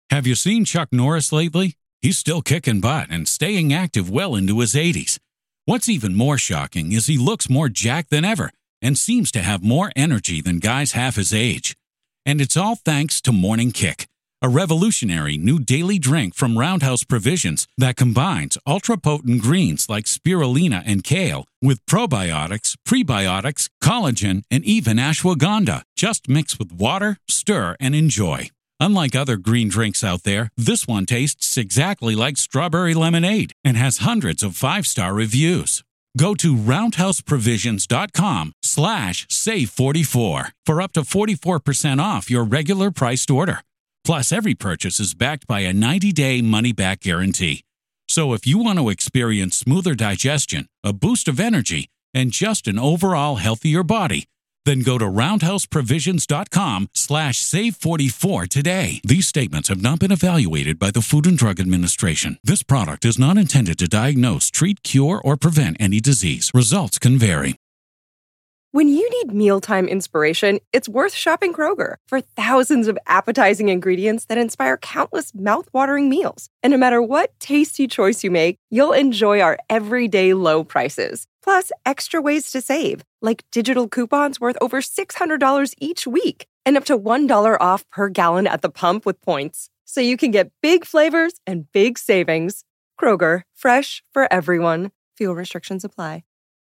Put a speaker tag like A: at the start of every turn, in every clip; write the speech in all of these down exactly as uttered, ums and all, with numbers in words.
A: Have you seen Chuck Norris lately? He's still kicking butt and staying active well into his eighties. What's even more shocking is he looks more jacked than ever and seems to have more energy than guys half his age. And it's all thanks to Morning Kick, a revolutionary new daily drink from Roundhouse Provisions that combines ultra-potent greens like spirulina and kale with probiotics, prebiotics, collagen, and even ashwagandha. Just mix with water, stir, and enjoy. Unlike other green drinks out there, this one tastes exactly like strawberry lemonade and has hundreds of five-star reviews. Go to roundhouseprovisions.com slash save44 for up to forty-four percent off your regular priced order. Plus, every purchase is backed by a ninety-day money-back guarantee. So if you want to experience smoother digestion, a boost of energy, and just an overall healthier body, then go to roundhouseprovisions.com slash save44 today. These statements have not been evaluated by the Food and Drug Administration. This product is not intended to diagnose, treat, cure, or prevent any disease. Results can vary.
B: When you need mealtime inspiration, it's worth shopping Kroger for thousands of appetizing ingredients that inspire countless mouth-watering meals. And no matter what tasty choice you make, you'll enjoy our everyday low prices. Plus, extra ways to save, like digital coupons worth over six hundred dollars each week and up to one dollar off per gallon at the pump with points. So you can get big flavors and big savings. Kroger, fresh for everyone. Fuel restrictions apply.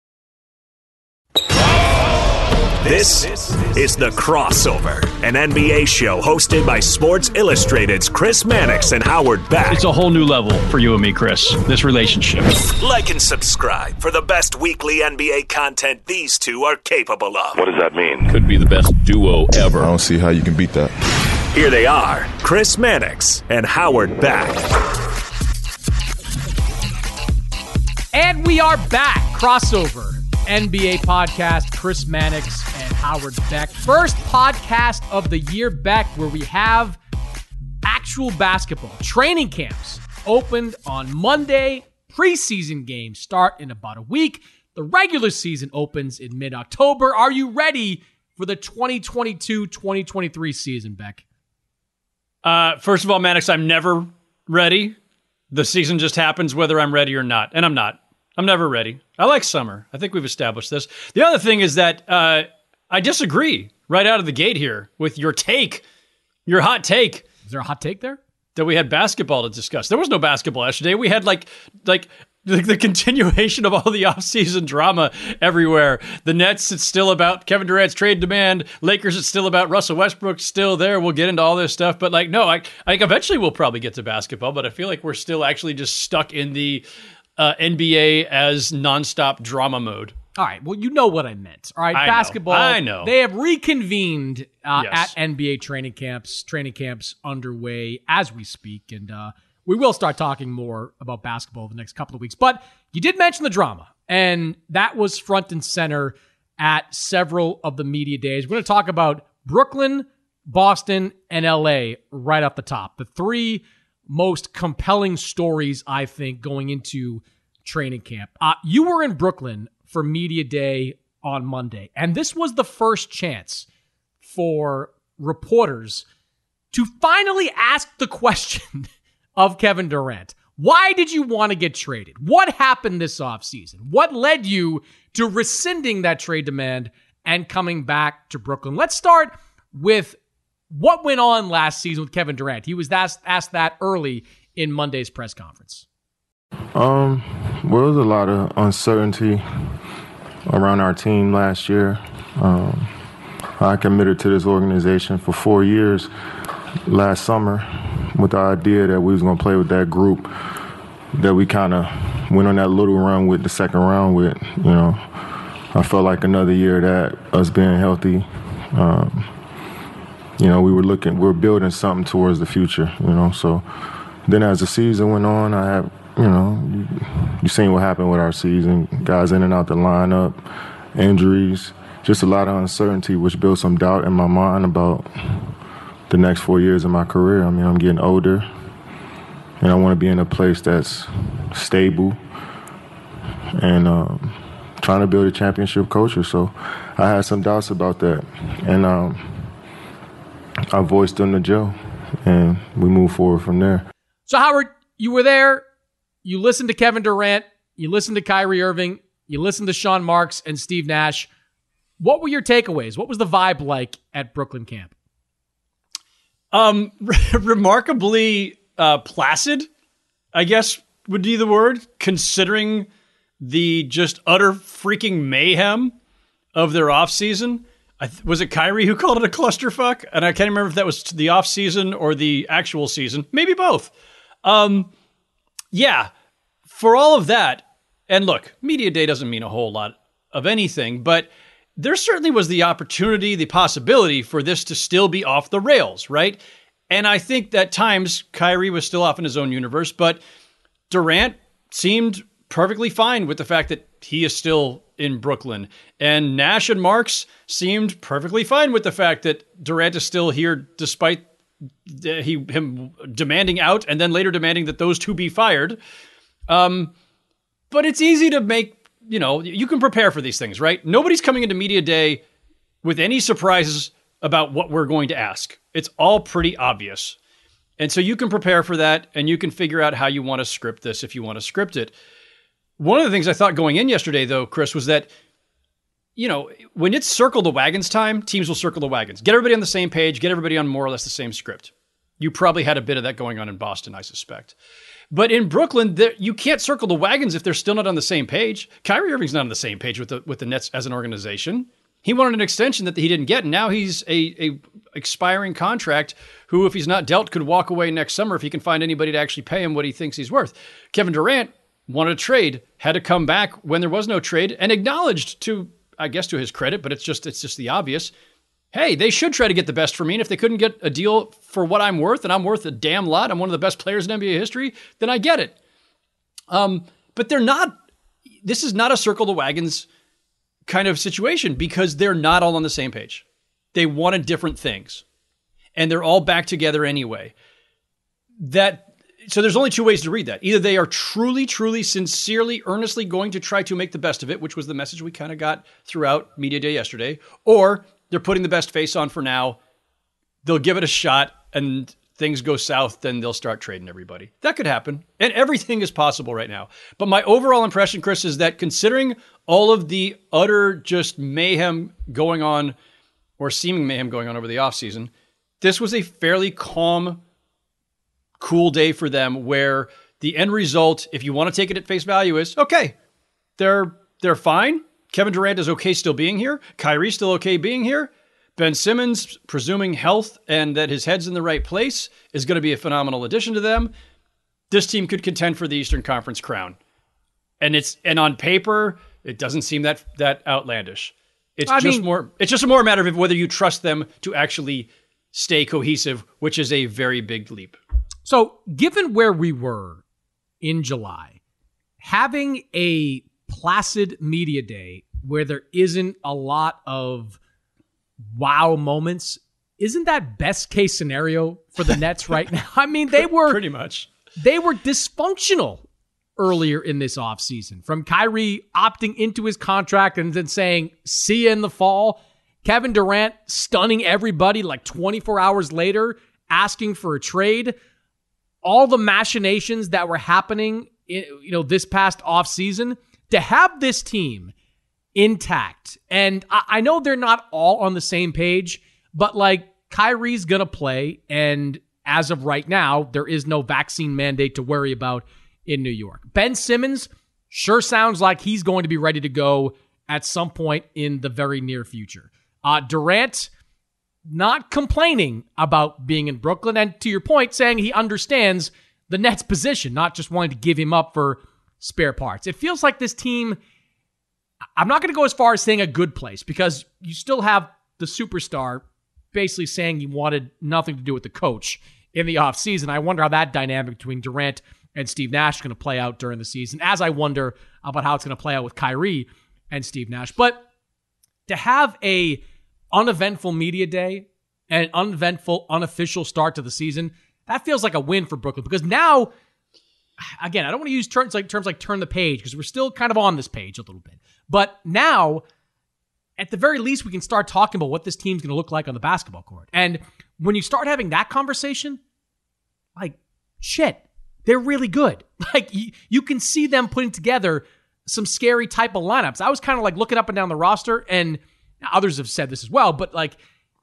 C: This is The Crossover, an N B A show hosted by Sports Illustrated's Chris Mannix and Howard Beck.
D: It's a whole new level for you and me, Chris, this relationship.
C: Like and subscribe for the best weekly N B A content these two are capable of.
E: What does that mean?
D: Could be the best duo ever.
F: I don't see how you can beat that.
C: Here they are, Chris Mannix and Howard Beck.
G: And we are back. Crossover, N B A podcast, Chris Mannix and Howard Beck. First podcast of the year, Beck, where we have actual basketball. Training camps opened on Monday. Preseason games start in about a week. The regular season opens in mid-October. Are you ready for the twenty twenty-two twenty twenty-three season, Beck?
D: Uh, first of all, Mannix, I'm never ready. The season just happens whether I'm ready or not, and I'm not. I'm never ready. I like summer. I think we've established this. The other thing is that uh, I disagree right out of the gate here with your take, your hot take.
G: Is there a hot take there?
D: That we had basketball to discuss. There was no basketball yesterday. We had like like the, the continuation of all the offseason drama everywhere. The Nets, it's still about Kevin Durant's trade demand. Lakers, it's still about Russell Westbrook still there. We'll get into all this stuff. But like, no, I, I eventually we'll probably get to basketball, but I feel like we're still actually just stuck in the Uh, N B A as nonstop drama mode.
G: All right. Well, you know what I meant. All right.
D: I
G: Basketball.
D: Know. I know.
G: They have reconvened uh,
D: yes.
G: at N B A training camps. Training camps underway as we speak. And uh, we will start talking more about basketball the next couple of weeks. But you did mention the drama. And that was front and center at several of the media days. We're going to talk about Brooklyn, Boston, and L A right off the top. The three most compelling stories, I think, going into training camp. Uh, you were in Brooklyn for Media Day on Monday, and this was the first chance for reporters to finally ask the question of Kevin Durant. Why did you want to get traded? What happened this offseason? What led you to rescinding that trade demand and coming back to Brooklyn? Let's start with what went on last season with Kevin Durant. He was asked, asked that early in Monday's press conference.
F: Um, well, there was a lot of uncertainty around our team last year. Um, I committed to this organization for four years last summer with the idea that we was going to play with that group that we kind of went on that little run with the second round with. You know, I felt like another year that us being healthy, um, you know, we were looking, we were building something towards the future, you know. So then as the season went on, I have, you know, you, you seen what happened with our season. Guys in and out the lineup, injuries, just a lot of uncertainty, which built some doubt in my mind about the next four years of my career. I mean, I'm getting older, and I want to be in a place that's stable and um, trying to build a championship culture. So I had some doubts about that. And um, I voiced them to Joe, and we move forward from there.
G: So, Howard, you were there. You listened to Kevin Durant. You listened to Kyrie Irving. You listened to Sean Marks and Steve Nash. What were your takeaways? What was the vibe like at Brooklyn camp?
D: Um, remarkably uh, placid, I guess would be the word, considering the just utter freaking mayhem of their offseason. I th- was it Kyrie who called it a clusterfuck? And I can't remember if that was the offseason or the actual season. Maybe both. Um, yeah, for all of that, and look, media day doesn't mean a whole lot of anything, but there certainly was the opportunity, the possibility for this to still be off the rails, right? And I think that times Kyrie was still off in his own universe, but Durant seemed perfectly fine with the fact that he is still in Brooklyn. And Nash and Marks seemed perfectly fine with the fact that Durant is still here despite he him demanding out and then later demanding that those two be fired. Um, but it's easy to make, you know, you can prepare for these things, right? Nobody's coming into media day with any surprises about what we're going to ask. It's all pretty obvious. And so you can prepare for that and you can figure out how you want to script this if you want to script it. One of the things I thought going in yesterday, though, Chris, was that, you know, when it's circle the wagons time, teams will circle the wagons. Get everybody on the same page, get everybody on more or less the same script. You probably had a bit of that going on in Boston, I suspect. But in Brooklyn, there, you can't circle the wagons if they're still not on the same page. Kyrie Irving's not on the same page with the with the Nets as an organization. He wanted an extension that he didn't get, and now he's a, a expiring contract who, if he's not dealt, could walk away next summer if he can find anybody to actually pay him what he thinks he's worth. Kevin Durant wanted a trade, had to come back when there was no trade, and acknowledged to, I guess to his credit, but it's just it's just the obvious, hey, they should try to get the best for me, and if they couldn't get a deal for what I'm worth, and I'm worth a damn lot, I'm one of the best players in N B A history, then I get it. Um, but they're not, this is not a circle the wagons kind of situation because they're not all on the same page. They wanted different things, and they're all back together anyway. That So there's only two ways to read that. Either they are truly, truly, sincerely, earnestly going to try to make the best of it, which was the message we kind of got throughout Media Day yesterday, or they're putting the best face on for now. They'll give it a shot, and things go south, then they'll start trading everybody. That could happen, and everything is possible right now. But my overall impression, Chris, is that considering all of the utter just mayhem going on, or seeming mayhem going on over the offseason, this was a fairly calm, cool day for them where the end result, if you want to take it at face value, is, okay, they're they're fine. Kevin Durant is okay still being here. Kyrie's still okay being here. Ben Simmons, presuming health and that his head's in the right place, is going to be a phenomenal addition to them. This team could contend for the Eastern Conference crown. And it's and on paper, it doesn't seem that that outlandish. It's
G: I
D: just
G: mean,
D: more it's just a more matter of whether you trust them to actually stay cohesive, which is a very big leap.
G: So, given where we were in July, having a placid media day where there isn't a lot of wow moments, isn't that best case scenario for the Nets right now? I mean, they were
D: pretty much
G: they were dysfunctional earlier in this offseason. From Kyrie opting into his contract and then saying, see you in the fall. Kevin Durant stunning everybody like twenty-four hours later, asking for a trade. All the machinations that were happening, in, you know, this past offseason, to have this team intact. And I, I know they're not all on the same page, but like Kyrie's going to play. And as of right now, there is no vaccine mandate to worry about in New York. Ben Simmons sure sounds like he's going to be ready to go at some point in the very near future. Uh, Durant, not complaining about being in Brooklyn, and to your point, saying he understands the Nets' position, not just wanting to give him up for spare parts. It feels like this team, I'm not going to go as far as saying a good place, because you still have the superstar basically saying he wanted nothing to do with the coach in the offseason. I wonder how that dynamic between Durant and Steve Nash is going to play out during the season, as I wonder about how it's going to play out with Kyrie and Steve Nash. But to have a uneventful media day and an uneventful, unofficial start to the season, that feels like a win for Brooklyn, because now, again, I don't want to use terms like terms like turn the page, because we're still kind of on this page a little bit. But now, at the very least, we can start talking about what this team's going to look like on the basketball court. And when you start having that conversation, like, shit, they're really good. Like, you, you can see them putting together some scary type of lineups. I was kind of like looking up and down the roster, and others have said this as well, but like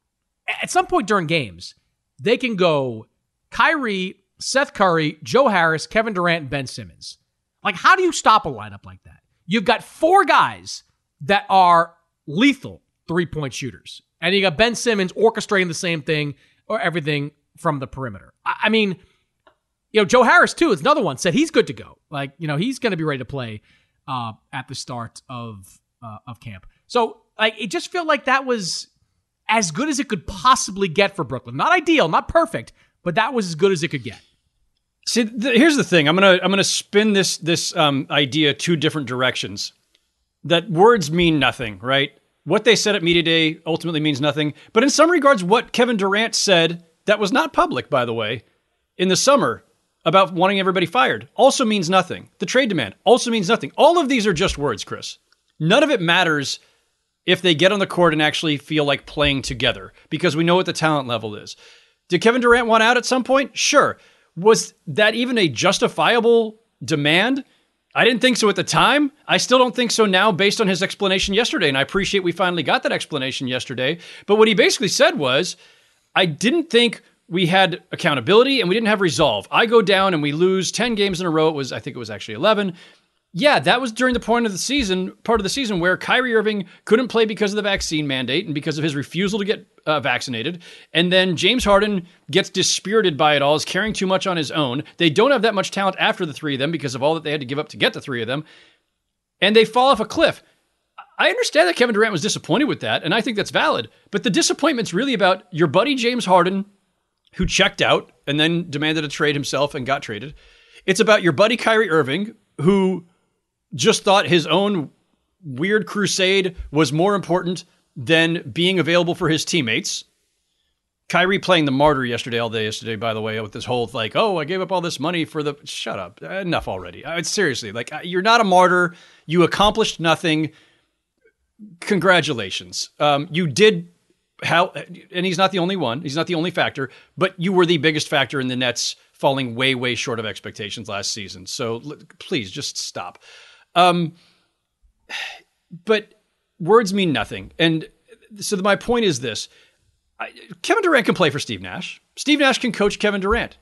G: at some point during games, they can go Kyrie, Seth Curry, Joe Harris, Kevin Durant, and Ben Simmons. Like, how do you stop a lineup like that? You've got four guys that are lethal three-point shooters, and you got Ben Simmons orchestrating the same thing or everything from the perimeter. I, I mean, you know, Joe Harris, too, is another one, said he's good to go. Like, you know, he's going to be ready to play uh, at the start of uh, of camp. So, like, it just felt like that was as good as it could possibly get for Brooklyn. Not ideal, not perfect, but that was as good as it could get.
D: See, th- here's the thing. I'm gonna I'm gonna spin this this um, idea two different directions. That words mean nothing, right? What they said at Media Day ultimately means nothing. But in some regards, what Kevin Durant said, that was not public, by the way, in the summer about wanting everybody fired, also means nothing. The trade demand also means nothing. All of these are just words, Chris. None of it matters if they get on the court and actually feel like playing together, because we know what the talent level is. Did Kevin Durant want out at some point? Sure. Was that even a justifiable demand? I didn't think so at the time. I still don't think so now based on his explanation yesterday, and I appreciate we finally got that explanation yesterday. But what he basically said was, I didn't think we had accountability and we didn't have resolve. I go down and we lose ten games in a row. It was, I think it was actually eleven. Yeah, that was during the point of the season, part of the season where Kyrie Irving couldn't play because of the vaccine mandate and because of his refusal to get uh, vaccinated. And then James Harden gets dispirited by it all, is carrying too much on his own. They don't have that much talent after the three of them because of all that they had to give up to get the three of them. And they fall off a cliff. I understand that Kevin Durant was disappointed with that, and I think that's valid. But the disappointment's really about your buddy James Harden, who checked out and then demanded a trade himself and got traded. It's about your buddy Kyrie Irving, who just thought his own weird crusade was more important than being available for his teammates. Kyrie playing the martyr yesterday, all day yesterday, by the way, with this whole like, oh, I gave up all this money for the... Shut up. Enough already. I, seriously, like, you're not a martyr. You accomplished nothing. Congratulations. Um, you did... how, and he's not the only one. He's not the only factor, but you were the biggest factor in the Nets falling way, way short of expectations last season. So l- please just stop. Um, but words mean nothing. And so my point is this. I, Kevin Durant can play for Steve Nash. Steve Nash can coach Kevin Durant.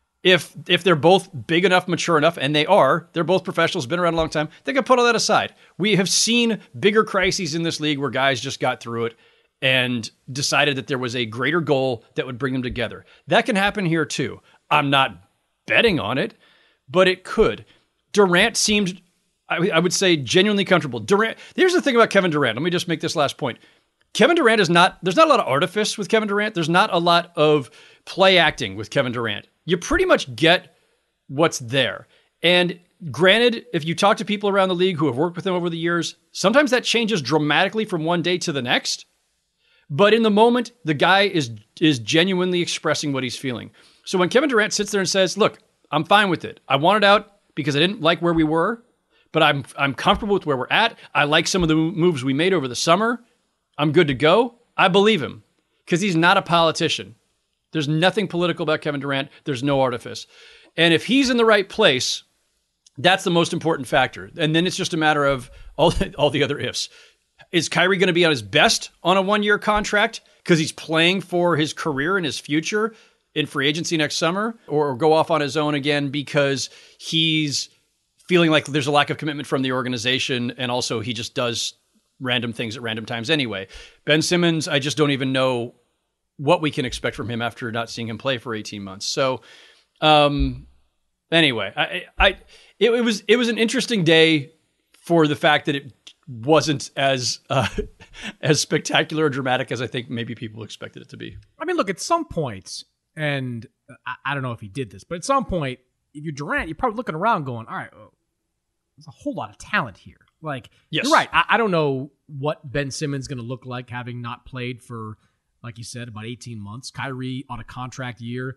D: If if they're both big enough, mature enough, and they are, they're both professionals, been around a long time, they can put all that aside. We have seen bigger crises in this league where guys just got through it and decided that there was a greater goal that would bring them together. That can happen here too. I'm not betting on it, but it could. Durant seemed... I would say genuinely comfortable. Durant. Here's the thing about Kevin Durant. Let me just make this last point. Kevin Durant is not, there's not a lot of artifice with Kevin Durant. There's not a lot of play acting with Kevin Durant. You pretty much get what's there. And granted, if you talk to people around the league who have worked with him over the years, sometimes that changes dramatically from one day to the next. But in the moment, the guy is, is genuinely expressing what he's feeling. So when Kevin Durant sits there and says, look, I'm fine with it. I wanted out because I didn't like where we were. But I'm I'm comfortable with where we're at. I like some of the moves we made over the summer. I'm good to go. I believe him because he's not a politician. There's nothing political about Kevin Durant. There's no artifice. And if he's in the right place, that's the most important factor. And then it's just a matter of all, all the other ifs. Is Kyrie going to be on his best on a one-year contract because he's playing for his career and his future in free agency next summer, or go off on his own again because he's feeling like there's a lack of commitment from the organization, and also he just does random things at random times anyway. Ben Simmons, I just don't even know what we can expect from him after not seeing him play for eighteen months. So, um, anyway, I, I, it, it was it was an interesting day for the fact that it wasn't as uh, as spectacular or dramatic as I think maybe people expected it to be.
G: I mean, look, at some point, and I, I don't know if he did this, but at some point, if you're Durant, you're probably looking around going, all right, there's a whole lot of talent here. Like, yes. You're right. I, I don't know what Ben Simmons is going to look like having not played for, like you said, about eighteen months. Kyrie on a contract year.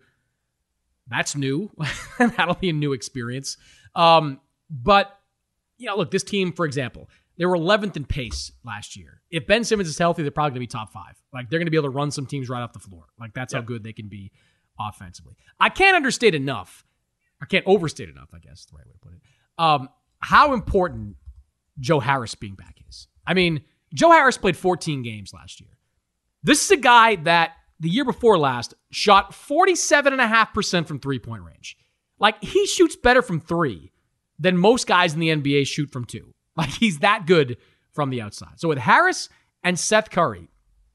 G: That's new. That'll be a new experience. Um, but, you know, look, this team, for example, they were eleventh in pace last year. If Ben Simmons is healthy, they're probably going to be top five. Like, they're going to be able to run some teams right off the floor. Like, that's yep. how good they can be offensively. I can't understate enough. I can't overstate enough, I guess is the right way to put it. Um, how important Joe Harris being back is. I mean, Joe Harris played fourteen games last year. This is a guy that the year before last shot forty-seven point five percent from three-point range. Like, he shoots better from three than most guys in the N B A shoot from two. Like, he's that good from the outside. So with Harris and Seth Curry,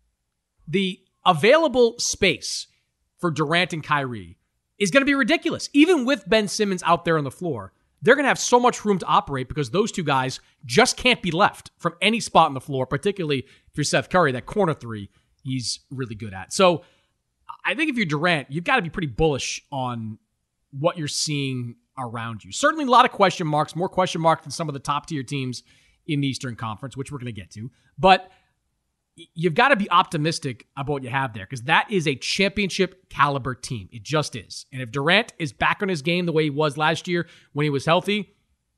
G: the available space for Durant and Kyrie is going to be ridiculous. Even with Ben Simmons out there on the floor, they're going to have so much room to operate because those two guys just can't be left from any spot on the floor, particularly if you're Seth Curry, that corner three he's really good at. So I think if you're Durant, you've got to be pretty bullish on what you're seeing around you. Certainly a lot of question marks, more question marks than some of the top tier teams in the Eastern Conference, which we're going to get to. But you've got to be optimistic about what you have there because that is a championship caliber team. It just is. And if Durant is back on his game the way he was last year when he was healthy,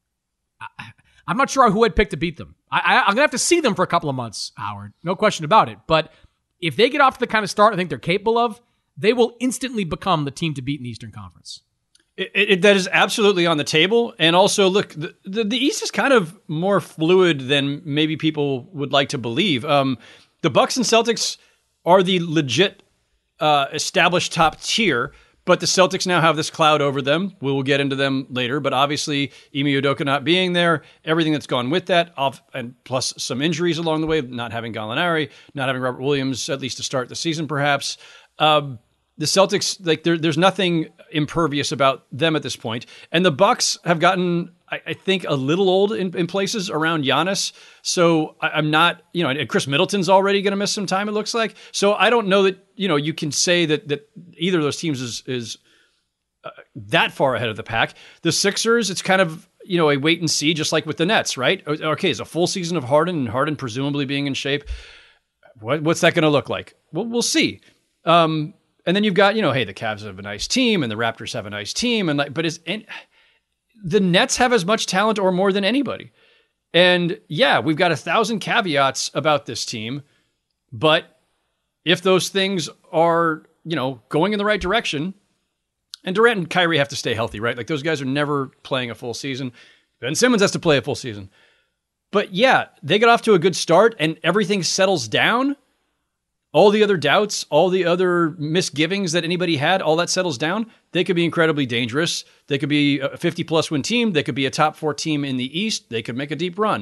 G: I, I'm not sure who I'd pick to beat them. I, I, I'm going to have to see them for a couple of months, Howard. No question about it. But if they get off to the kind of start I think they're capable of, they will instantly become the team to beat in the Eastern Conference.
D: It, it, that is absolutely on the table. And also, look, the, the, the East is kind of more fluid than maybe people would like to believe. Um, the Bucks and Celtics are the legit uh, established top tier, but the Celtics now have this cloud over them. We will get into them later, but obviously Ime Udoka not being there, everything that's gone with that, off, and plus some injuries along the way, not having Gallinari, not having Robert Williams, at least to start the season perhaps. Um, The Celtics, like there, there's nothing impervious about them at this point. And the Bucks have gotten, I, I think, a little old in, in places around Giannis. So I, I'm not, you know, and Chris Middleton's already going to miss some time, it looks like. So I don't know that, you know, you can say that that either of those teams is, is uh, that far ahead of the pack. The Sixers, it's kind of, you know, a wait and see, just like with the Nets, right? Okay, it's a full season of Harden and Harden presumably being in shape. What, what's that going to look like? Well, we'll see. Um, And then you've got, you know, hey, the Cavs have a nice team and the Raptors have a nice team. And like, but is and the Nets have as much talent or more than anybody. And yeah, we've got a thousand caveats about this team. But if those things are, you know, going in the right direction, and Durant and Kyrie have to stay healthy, right? Like those guys are never playing a full season. Ben Simmons has to play a full season. But yeah, they get off to a good start and everything settles down. All the other doubts, all the other misgivings that anybody had, all that settles down. They could be incredibly dangerous. They could be a fifty-plus win team. They could be a top four team in the East. They could make a deep run.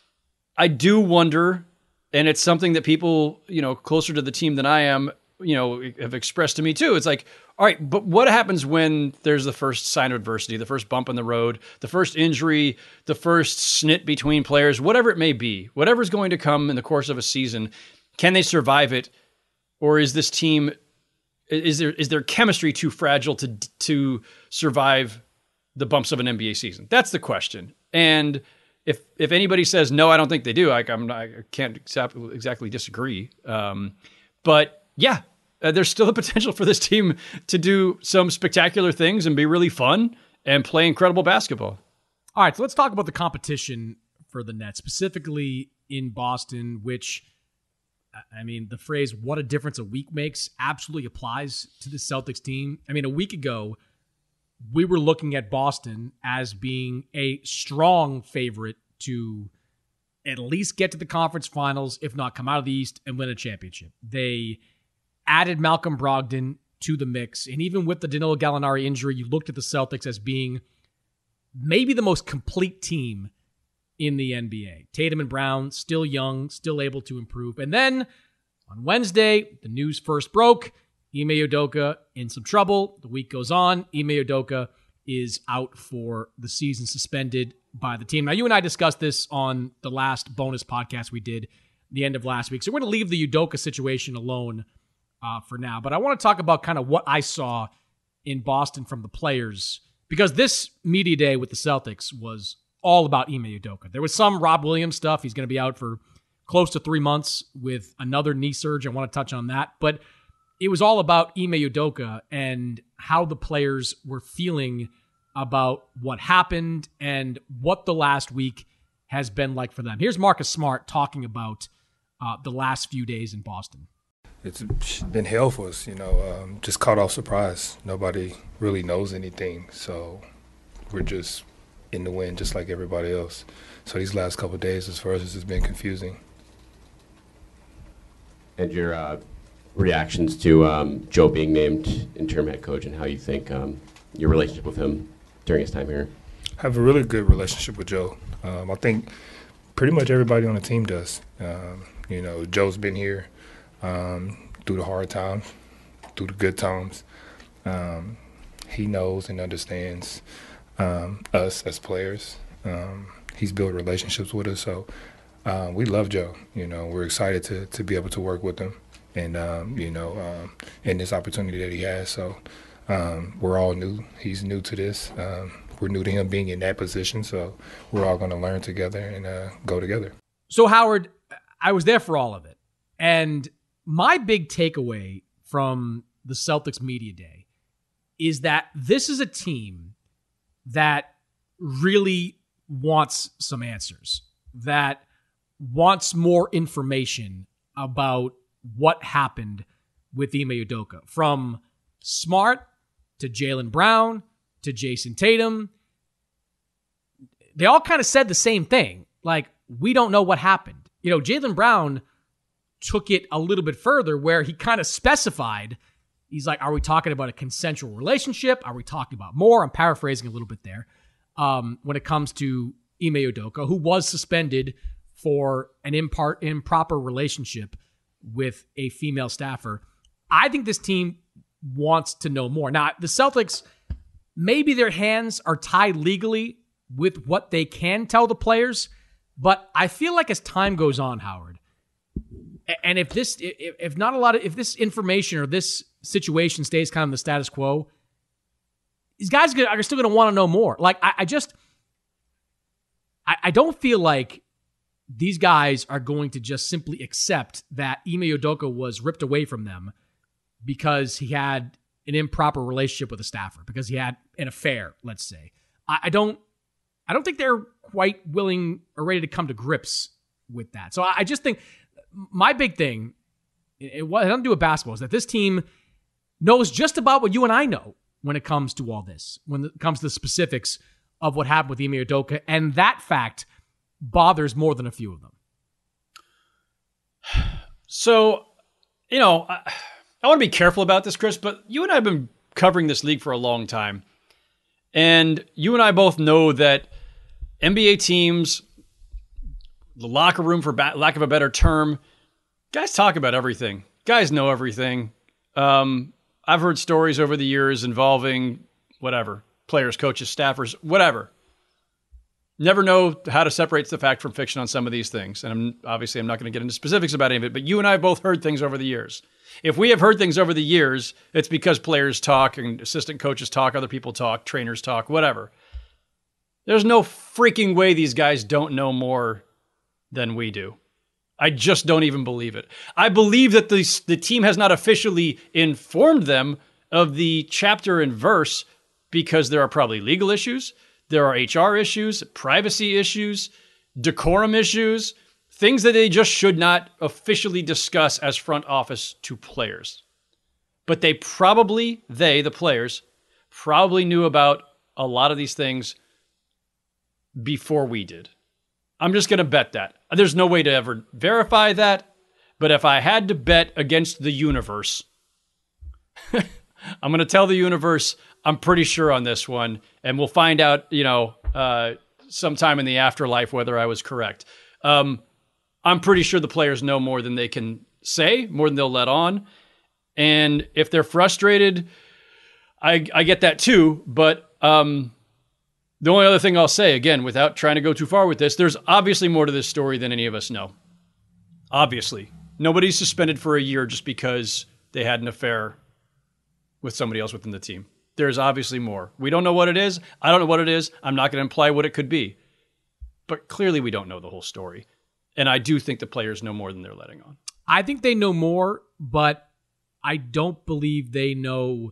D: I do wonder, and it's something that people, you know, closer to the team than I am, you know, have expressed to me too. It's like, all right, but what happens when there's the first sign of adversity, the first bump in the road, the first injury, the first snit between players, whatever it may be, whatever's going to come in the course of a season? Can they survive it, or is this team is there is their chemistry too fragile to to survive the bumps of an N B A season? That's the question. And if if anybody says no, I don't think they do. I, I'm not, I can't exactly disagree. Um, but yeah, uh, there's still a potential for this team to do some spectacular things and be really fun and play incredible basketball.
G: All right, so let's talk about the competition for the Nets, specifically in Boston, which. I mean, the phrase, what a difference a week makes, absolutely applies to the Celtics team. I mean, a week ago, we were looking at Boston as being a strong favorite to at least get to the conference finals, if not come out of the East and win a championship. They added Malcolm Brogdon to the mix, and even with the Danilo Gallinari injury, you looked at the Celtics as being maybe the most complete team in the N B A. Tatum and Brown, still young, still able to improve. And then on Wednesday, the news first broke. Ime Udoka in some trouble. The week goes on. Ime Udoka is out for the season, suspended by the team. Now, you and I discussed this on the last bonus podcast we did the end of last week. So we're going to leave the Udoka situation alone uh, for now. But I want to talk about kind of what I saw in Boston from the players, because this media day with the Celtics was all about Ime Udoka. There was some Rob Williams stuff. He's going to be out for close to three months with another knee surge. I want to touch on that. But it was all about Ime Udoka and how the players were feeling about what happened and what the last week has been like for them. Here's Marcus Smart talking about uh, the last few days in Boston.
E: it's been hell for us, you know, um, just caught off surprise. Nobody really knows anything, so we're just in the wind just like everybody else. So these last couple of days, as far as this, has been confusing.
H: And your uh, reactions to um, Joe being named interim head coach and how you think um, your relationship with him during his time here?
E: I have a really good relationship with Joe. Um, I think pretty much everybody on the team does. Um, you know, Joe's been here um, through the hard times, through the good times. Um, he knows and understands um, us as players. Um, he's built relationships with us, so uh, we love Joe. You know, we're excited to to be able to work with him, and um, you know, um, in this opportunity that he has. So um, we're all new. He's new to this. Um, we're new to him being in that position. So we're all going to learn together and uh, go together.
G: So Howard, I was there for all of it, and my big takeaway from the Celtics media day is that this is a team that really wants some answers, that wants more information about what happened with Ime Udoka. From Smart to Jaylen Brown to Jason Tatum, they all kind of said the same thing. Like, we don't know what happened. You know, Jaylen Brown took it a little bit further where he kind of specified, he's like, are we talking about a consensual relationship? Are we talking about more? I'm paraphrasing a little bit there. Um, when it comes to Ime Udoka, who was suspended for an impar- improper relationship with a female staffer. I think this team wants to know more. Now, the Celtics, maybe their hands are tied legally with what they can tell the players, but I feel like as time goes on, Howard, and if this, if, if not a lot of, if this information or this situation stays kind of the status quo, these guys are still going to want to know more. Like, I, I just, I, I don't feel like these guys are going to just simply accept that Ime Udoka was ripped away from them because he had an improper relationship with a staffer, because he had an affair, let's say. I, I don't, I don't think they're quite willing or ready to come to grips with that. So I, I just think my big thing, it, it has nothing to do with basketball, is that this team knows just about what you and I know when it comes to all this, when it comes to the specifics of what happened with Ime Udoka, and that fact bothers more than a few of them.
D: So, you know, I, I want to be careful about this, Chris, but you and I have been covering this league for a long time, and you and I both know that N B A teams, the locker room, for ba- lack of a better term, guys talk about everything. Guys know everything. Um, I've heard stories over the years involving whatever, players, coaches, staffers, whatever. Never know how to separate the fact from fiction on some of these things. And I'm, obviously I'm not going to get into specifics about any of it, but you and I have both heard things over the years. If we have heard things over the years, it's because players talk and assistant coaches talk, other people talk, trainers talk, whatever. There's no freaking way these guys don't know more than we do. I just don't even believe it. I believe that the, the team has not officially informed them of the chapter and verse because there are probably legal issues, there are H R issues, privacy issues, decorum issues, things that they just should not officially discuss as front office to players. But they probably, they, the players, probably knew about a lot of these things before we did. I'm just going to bet that. There's no way to ever verify that, but if I had to bet against the universe, I'm going to tell the universe I'm pretty sure on this one, and we'll find out, you know, uh, sometime in the afterlife whether I was correct. Um, I'm pretty sure the players know more than they can say, more than they'll let on. And if they're frustrated, I, I get that too, but um, the only other thing I'll say, again, without trying to go too far with this, there's obviously more to this story than any of us know. Obviously. Nobody's suspended for a year just because they had an affair with somebody else within the team. There's obviously more. We don't know what it is. I don't know what it is. I'm not going to imply what it could be. But clearly we don't know the whole story. And I do think the players know more than they're letting on.
G: I think they know more, but I don't believe they know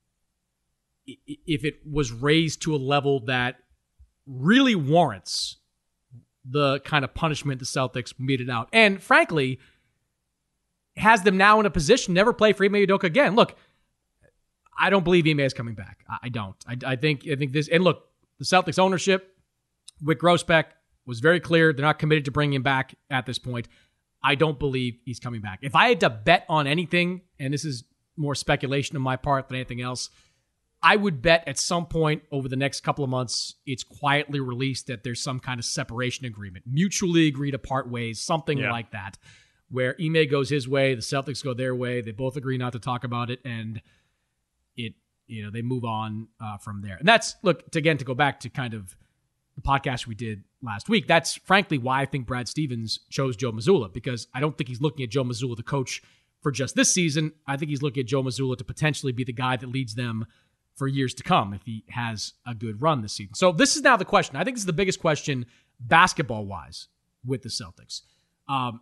G: if it was raised to a level that really warrants the kind of punishment the Celtics meted out. And frankly, has them now in a position to never play for Ime Udoka again. Look, I don't believe Ime is coming back. I, I don't. I, I think I think this, and look, the Celtics ownership, Wyc Grousbeck, was very clear. They're not committed to bringing him back at this point. I don't believe he's coming back. If I had to bet on anything, and this is more speculation on my part than anything else, I would bet at some point over the next couple of months, it's quietly released that there's some kind of separation agreement, mutually agree to part ways, something yeah. like that, where Ime goes his way, the Celtics go their way, they both agree not to talk about it, and it, you know, they move on uh, from there. And that's, look, to, again, to go back to kind of the podcast we did last week, that's frankly why I think Brad Stevens chose Joe Mazzulla, because I don't think he's looking at Joe Mazzulla, the coach, for just this season. I think he's looking at Joe Mazzulla to potentially be the guy that leads them for years to come if he has a good run this season. So this is now the question. I think this is the biggest question basketball-wise with the Celtics. Um,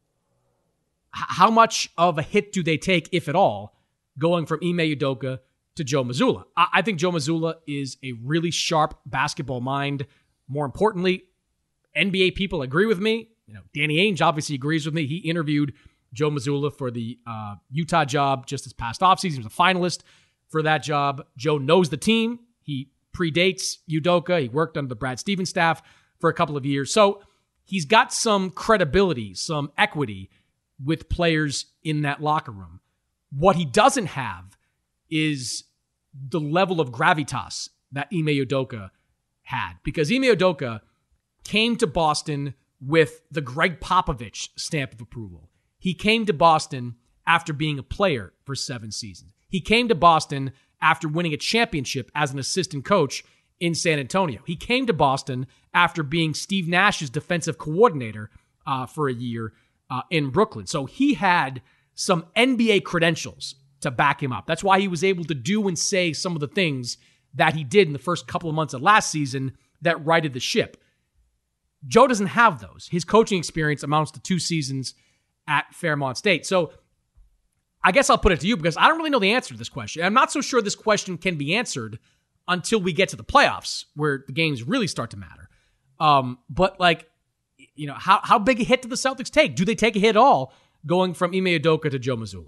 G: h- how much of a hit do they take, if at all, going from Ime Udoka to Joe Mazzulla? I, I think Joe Mazzulla is a really sharp basketball mind. More importantly, N B A people agree with me. You know, Danny Ainge obviously agrees with me. He interviewed Joe Mazzulla for the uh, Utah job just this past offseason. He was a finalist for that job. Joe knows the team. He predates Udoka. He worked under the Brad Stevens staff for a couple of years. So he's got some credibility, some equity with players in that locker room. What he doesn't have is the level of gravitas that Ime Udoka had, because Ime Udoka came to Boston with the Greg Popovich stamp of approval. He came to Boston after being a player for seven seasons. He came to Boston after winning a championship as an assistant coach in San Antonio. He came to Boston after being Steve Nash's defensive coordinator uh, for a year uh, in Brooklyn. So he had some N B A credentials to back him up. That's why he was able to do and say some of the things that he did in the first couple of months of last season that righted the ship. Joe doesn't have those. His coaching experience amounts to two seasons at Fairmont State. So I guess I'll put it to you, because I don't really know the answer to this question. I'm not so sure this question can be answered until we get to the playoffs, where the games really start to matter. Um, but like, you know, how how big a hit do the Celtics take? Do they take a hit at all going from Ime Udoka to Joe Mazzulla?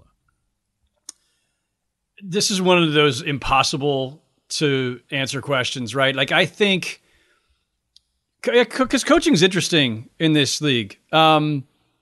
D: This is one of those impossible to answer questions, right? Like, I think, because coaching is interesting in this league. Um,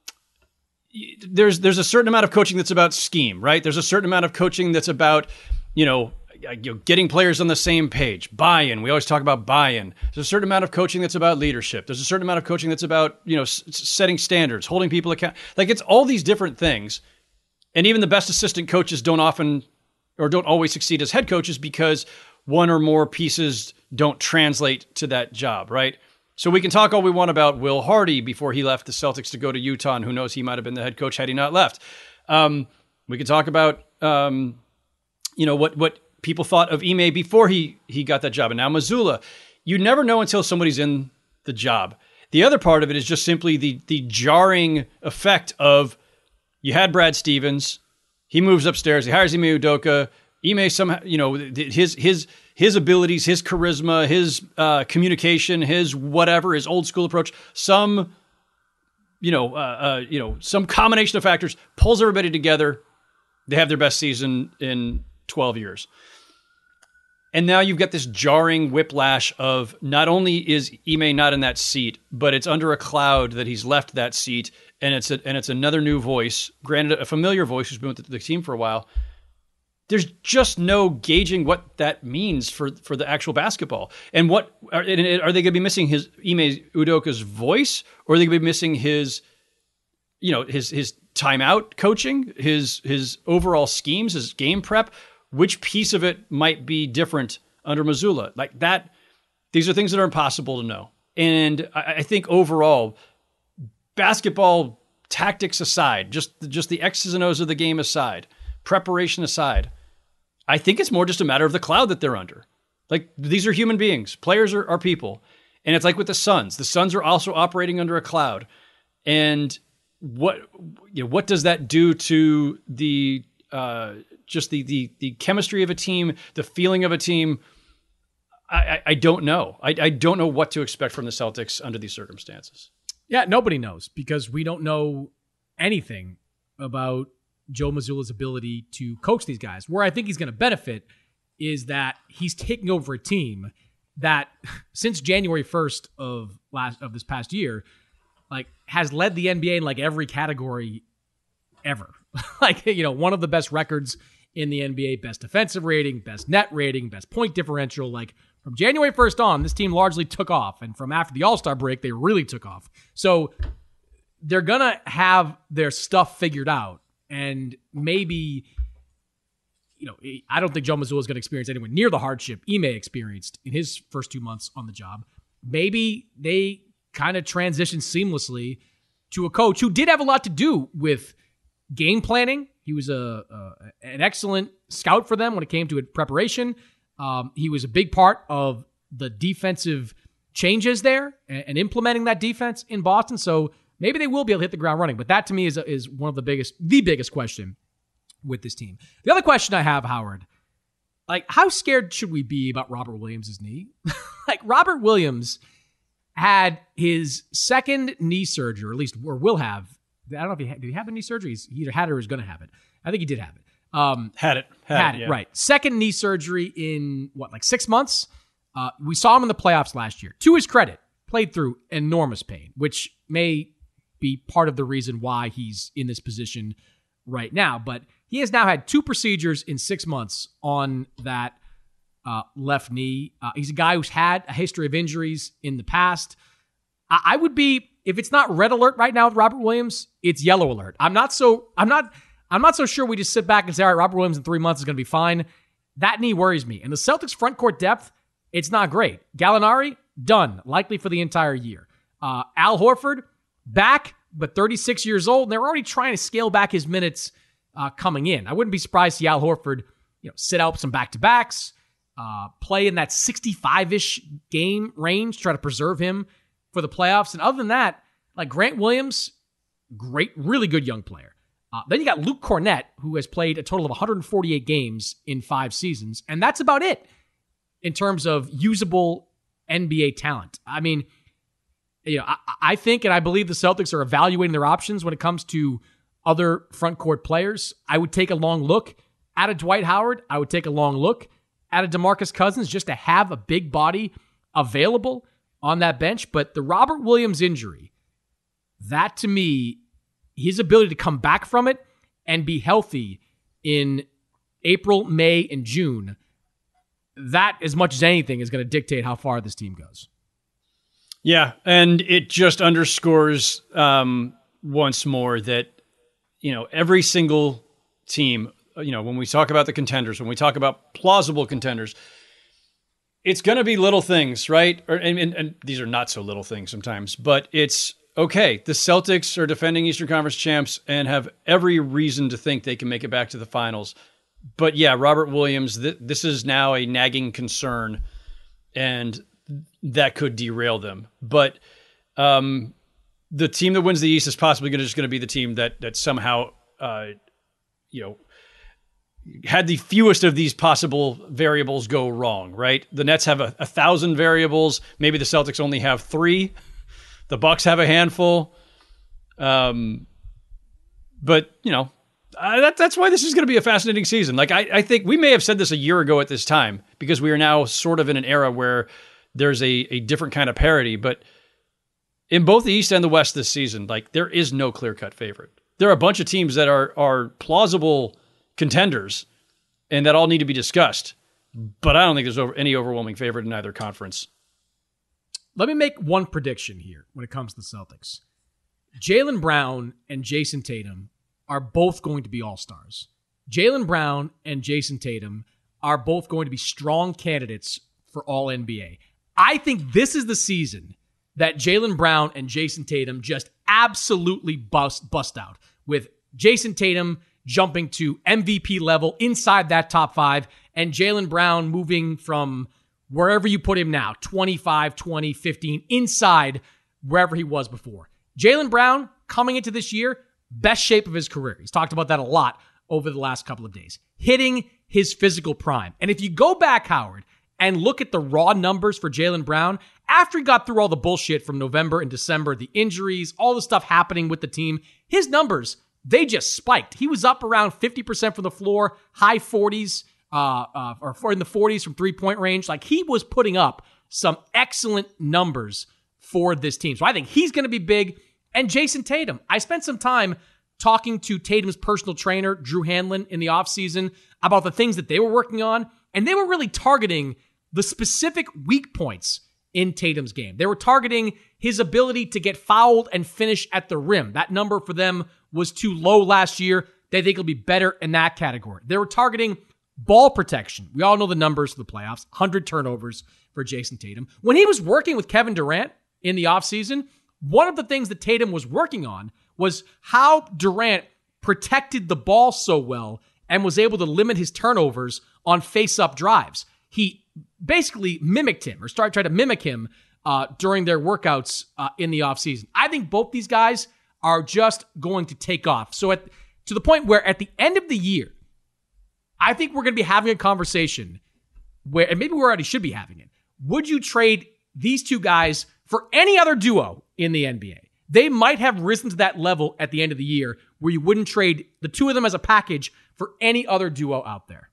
D: there's there's a certain amount of coaching that's about scheme, right? There's a certain amount of coaching that's about, you know, you know, getting players on the same page, buy-in. We always talk about buy-in. There's a certain amount of coaching that's about leadership. There's a certain amount of coaching that's about, you know, s- setting standards, holding people accountable. Like, it's all these different things. And even the best assistant coaches don't often or don't always succeed as head coaches because one or more pieces don't translate to that job, right? So we can talk all we want about Will Hardy before he left the Celtics to go to Utah, and who knows, he might have been the head coach had he not left. Um, we could talk about, um, you know, what what people thought of Ime before he he got that job, and now Mazzulla. You never know until somebody's in the job. The other part of it is just simply the the jarring effect of, you had Brad Stevens, he moves upstairs, he hires Ime Udoka. Ime somehow, you know, his his his abilities, his charisma, his uh, communication, his whatever, his old school approach, some, you know, uh, uh, you know, some combination of factors pulls everybody together. They have their best season in twelve years. And now you've got this jarring whiplash of, not only is Ime not in that seat, but it's under a cloud that he's left that seat, and it's a, and it's another new voice, granted a familiar voice who's been with the, the team for a while. There's just no gauging what that means for, for the actual basketball. And what are, are they going to be missing his Ime Udoka's voice, or are they going to be missing his, you know, his his timeout coaching, his his overall schemes, his game prep? Which piece of it might be different under Mazzulla? Like that, these are things that are impossible to know. And I, I think overall, basketball tactics aside, just just the X's and O's of the game aside, preparation aside, I think it's more just a matter of the cloud that they're under. Like, these are human beings. Players are, are people. And it's like with the Suns. The Suns are also operating under a cloud. And what you know, what does that do to the uh, just the, the the chemistry of a team, the feeling of a team? I, I, I don't know. I, I don't know what to expect from the Celtics under these circumstances.
G: Yeah, nobody knows, because we don't know anything about Joe Mazzulla's ability to coach these guys. Where I think he's going to benefit is that he's taking over a team that since January first of last of this past year, like has led the N B A in like every category ever. Like, you know, one of the best records in the N B A, best defensive rating, best net rating, best point differential. Like from January first on, this team largely took off. And from after the All-Star break, they really took off. So they're going to have their stuff figured out. And maybe, you know, I don't think Joe Mazzulla is going to experience anywhere near the hardship Ime experienced in his first two months on the job. Maybe they kind of transition seamlessly to a coach who did have a lot to do with game planning. He was a, a an excellent scout for them when it came to preparation. Um, he was a big part of the defensive changes there and, and implementing that defense in Boston. So maybe they will be able to hit the ground running. But that to me is a, is one of the biggest, the biggest question with this team. The other question I have, Howard, like how scared should we be about Robert Williams' knee? Like Robert Williams had his second knee surgery, or at least or will have. I don't know if he had, did he have a knee surgery? He's, he either had it or was going to have it. I think he did have it. Um,
D: had it. Had,
G: had
D: it,
G: it,
D: yeah.
G: right. Second knee surgery in, what, like six months? Uh, we saw him in the playoffs last year. To his credit, played through enormous pain, which may be part of the reason why he's in this position right now. But he has now had two procedures in six months on that uh, left knee. Uh, he's a guy who's had a history of injuries in the past. I, I would be... If it's not red alert right now with Robert Williams, it's yellow alert. I'm not so I'm not I'm not so sure we just sit back and say, all right, Robert Williams in three months is going to be fine. That knee worries me. And the Celtics front court depth, it's not great. Gallinari, done, likely for the entire year. Uh, Al Horford, back, but thirty-six years old, and they're already trying to scale back his minutes uh, coming in. I wouldn't be surprised to see Al Horford, you know, sit out some back-to-backs, uh, play in that sixty-five-ish game range, try to preserve him for the playoffs. And other than that, like Grant Williams, great, really good young player. Uh, then you got Luke Cornett, who has played a total of one hundred forty-eight games in five seasons. And that's about it in terms of usable N B A talent. I mean, you know, I, I think and I believe the Celtics are evaluating their options when it comes to other front court players. I would take a long look at a Dwight Howard. I would take a long look at a DeMarcus Cousins just to have a big body available on that bench. But the Robert Williams injury, that to me, his ability to come back from it and be healthy in April, May, and June, that as much as anything is going to dictate how far this team goes.
D: Yeah, and it just underscores um, once more that, you know, every single team, you know, when we talk about the contenders, when we talk about plausible contenders, it's going to be little things, right? Or, and, and, and these are not so little things sometimes, but it's, okay, the Celtics are defending Eastern Conference champs and have every reason to think they can make it back to the finals. But yeah, Robert Williams, th- this is now a nagging concern, and that could derail them. But um, the team that wins the East is possibly gonna, just going to be the team that that somehow, uh, you know, had the fewest of these possible variables go wrong, right? The Nets have a, a thousand variables. Maybe the Celtics only have three. The Bucks have a handful. Um, but, you know, uh, that, that's why this is going to be a fascinating season. Like, I, I think we may have said this a year ago at this time, because we are now sort of in an era where there's a, a different kind of parity. But in both the East and the West this season, like, there is no clear-cut favorite. There are a bunch of teams that are are plausible contenders and that all need to be discussed. But I don't think there's over, any overwhelming favorite in either conference.
G: Let me make one prediction here when it comes to the Celtics. Jaylen Brown and Jason Tatum are both going to be all-stars. Jaylen Brown and Jason Tatum are both going to be strong candidates for all N B A. I think this is the season that Jaylen Brown and Jason Tatum just absolutely bust, bust out, with Jason Tatum jumping to M V P level inside that top five, and Jaylen Brown moving from wherever you put him now, twenty-five, twenty, fifteen, inside wherever he was before. Jaylen Brown, coming into this year, best shape of his career. He's talked about that a lot over the last couple of days. Hitting his physical prime. And if you go back, Howard, and look at the raw numbers for Jaylen Brown, after he got through all the bullshit from November and December, the injuries, all the stuff happening with the team, his numbers they just spiked. He was up around fifty percent from the floor, high forties, uh, uh, or in the forties from three-point range. Like, he was putting up some excellent numbers for this team. So I think he's going to be big. And Jason Tatum. I spent some time talking to Tatum's personal trainer, Drew Hanlon, in the offseason about the things that they were working on, and they were really targeting the specific weak points in Tatum's game. They were targeting his ability to get fouled and finish at the rim. That number for them was too low last year. They think it'll be better in that category. They were targeting ball protection. We all know the numbers for the playoffs, one hundred turnovers for Jason Tatum. When he was working with Kevin Durant in the offseason, one of the things that Tatum was working on was how Durant protected the ball so well and was able to limit his turnovers on face-up drives. He basically mimicked him or started trying to mimic him uh, during their workouts uh, in the offseason. I think both these guys are just going to take off. So at to the point where at the end of the year, I think we're going to be having a conversation where, and maybe we already should be having it, would you trade these two guys for any other duo in the N B A? They might have risen to that level at the end of the year where you wouldn't trade the two of them as a package for any other duo out there.